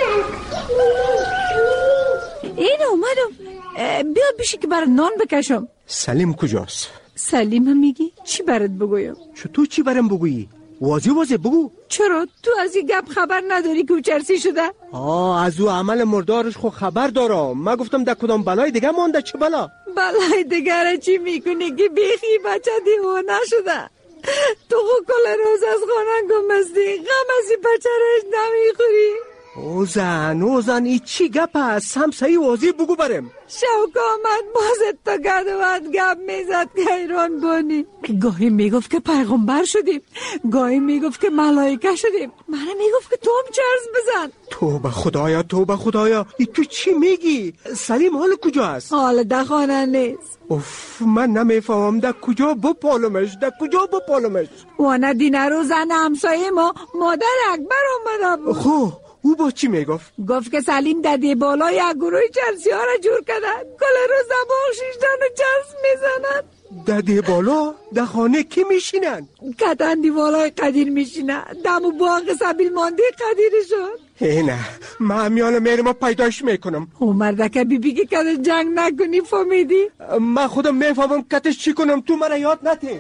این اومدم، بیا بیشی که برای نان بکشم. سلیم کجاست؟ سلیم میگی؟ چی برات بگویم؟ چطور چی برام بگویی؟ واضح بگو. چرا؟ تو از این گپ خبر نداری که چرسی شده؟ از او عمل مردارش خو خبر دارم. من گفتم در کدام بلای دیگه مانده. چه بلا؟ بلای دیگه چی میکنی که بیخی بچه دیوانه شده؟ تو خو کل روز از خانه گمستی، غم از این بچه رش نمیخوری. او زن ای چی گپ هست؟ هم صحیح واضح بگو برم. شوق آمد بازت تا گردوات گپ میزد که ایران بانی. گاهی میگفت که پیغمبر شدیم، گاهی میگفت که ملائکه شدیم، من میگفت که تو هم چرس بزن. توبه خدایا ای تو چی میگی؟ سلیم حال کجا هست؟ حال در خانه نیست. من نمیفهمم در کجا بپالمش. وانا دینه رو زن همسایه ما مادر اکبر آمده بود. خو او با چی میگفت؟ گفت که سلیم ددی بالا یک گروه چرسی ها را جور کردن، کل روز بخشیشتن و چرس میزنن. ددی بالا در خانه کی میشینن؟ کتن دیوالای قدیر میشینن، دم و باغ سبیل مانده قدیرشون. نه من میانه میرم پیداش میکنم. او مردکه بیبی که کتش جنگ نکنی فهمیدی؟ من خودم میفهمم کتش چی کنم، تو مرا یاد نده.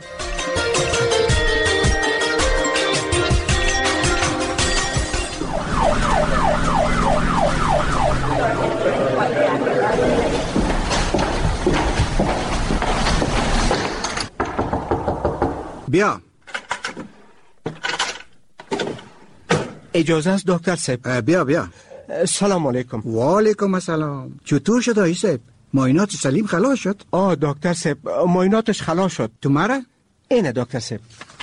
بیا. اجازه است دکتر صاحب؟ بیا. سلام علیکم. و علیکم السلام. چطور شد آقای صاحب؟ معاینات سلیم خلاص شد؟ دکتر صاحب معایناتش خلاص شد. تو مرا؟ اینه دکتر صاحب.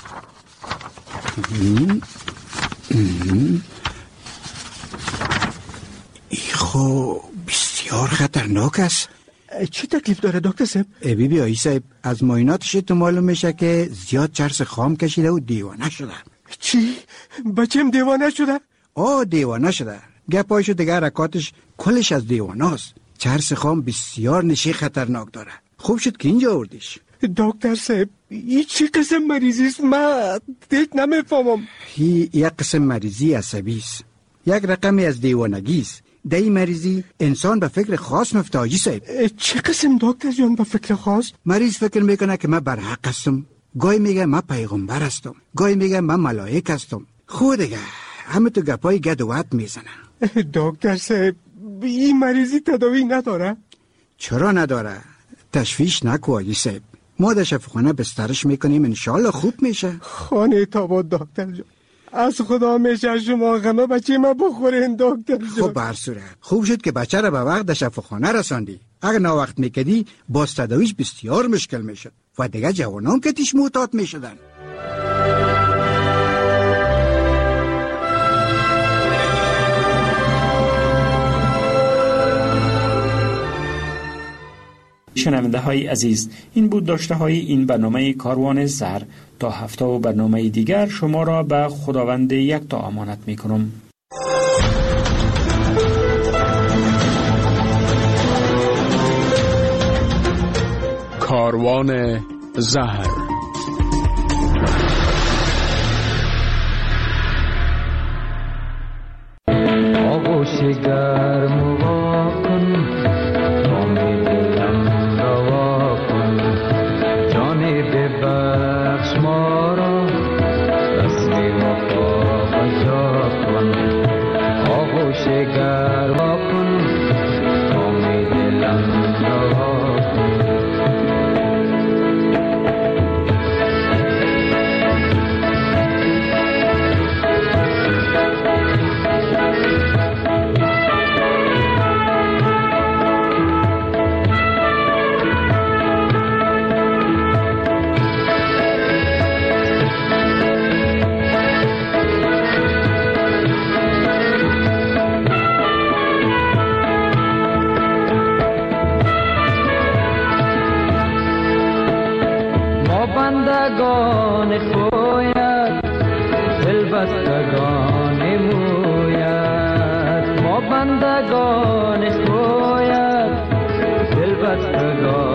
خو بسیار خطرناک است. چی تکلیف داره دکتر صاحب؟ بی آقای صاحب از معایناتش تو معلوم میشه که زیاد چرس خام کشیده و دیوانه شده. چی؟ بچم دیوانه شده؟ دیوانه شده. گپایشو دیگه حرکاتش کلش از دیوانه است. چرس خام بسیار نشی خطرناک داره. خوب شد که اینجا آوردیش. دکتر صاحب این چی قسم مریضی است؟ من دیگه نمیفهمم. یک قسم مریضی عصبی است، یک رقمی از دیوانگی است. در این مریضی انسان به فکر خاص مفته حاجی صاحب. چه قسم دکتر جان به فکر خاص؟ مریض فکر میکنه که من برحق هستم، گاهی میگه من پیغمبر هستم، گاهی میگه من ملائک هستم. خود دیگه همه تو گپای گد و وط میزنه. دکتر صاحب این مریضی تداوی نداره؟ چرا نداره؟ تشویش نکو حاجی صاحب، ما در شفاخانه بسترش میکنیم، انشالله خوب میشه. خانه تاباد دکتر جان، از خدا میشه شما غمه بچه ما بخورین دکتر جان. خب برصورت خوب شد که بچه را به وقت در شفاخانه رساندی. اگر ناوقت میکدی باز تداویش بسیار مشکل میشد و دیگه جوانان که تیش معتاد میشدن. شنونده های عزیز، این بود داشته های این برنامه کاروان زهر. تا هفته و برنامه دیگر شما را به خداوند یکتا امانت می کنم. کاروان زهر. آغوش گرم وا کن نام دلم روا کن جان ببخش ما را رسم وفا بجا کن آغوش گرم وا کن نام دلم روا کن بندگان تویت دل بستگان مویت ما بندگان تویت دل بستگان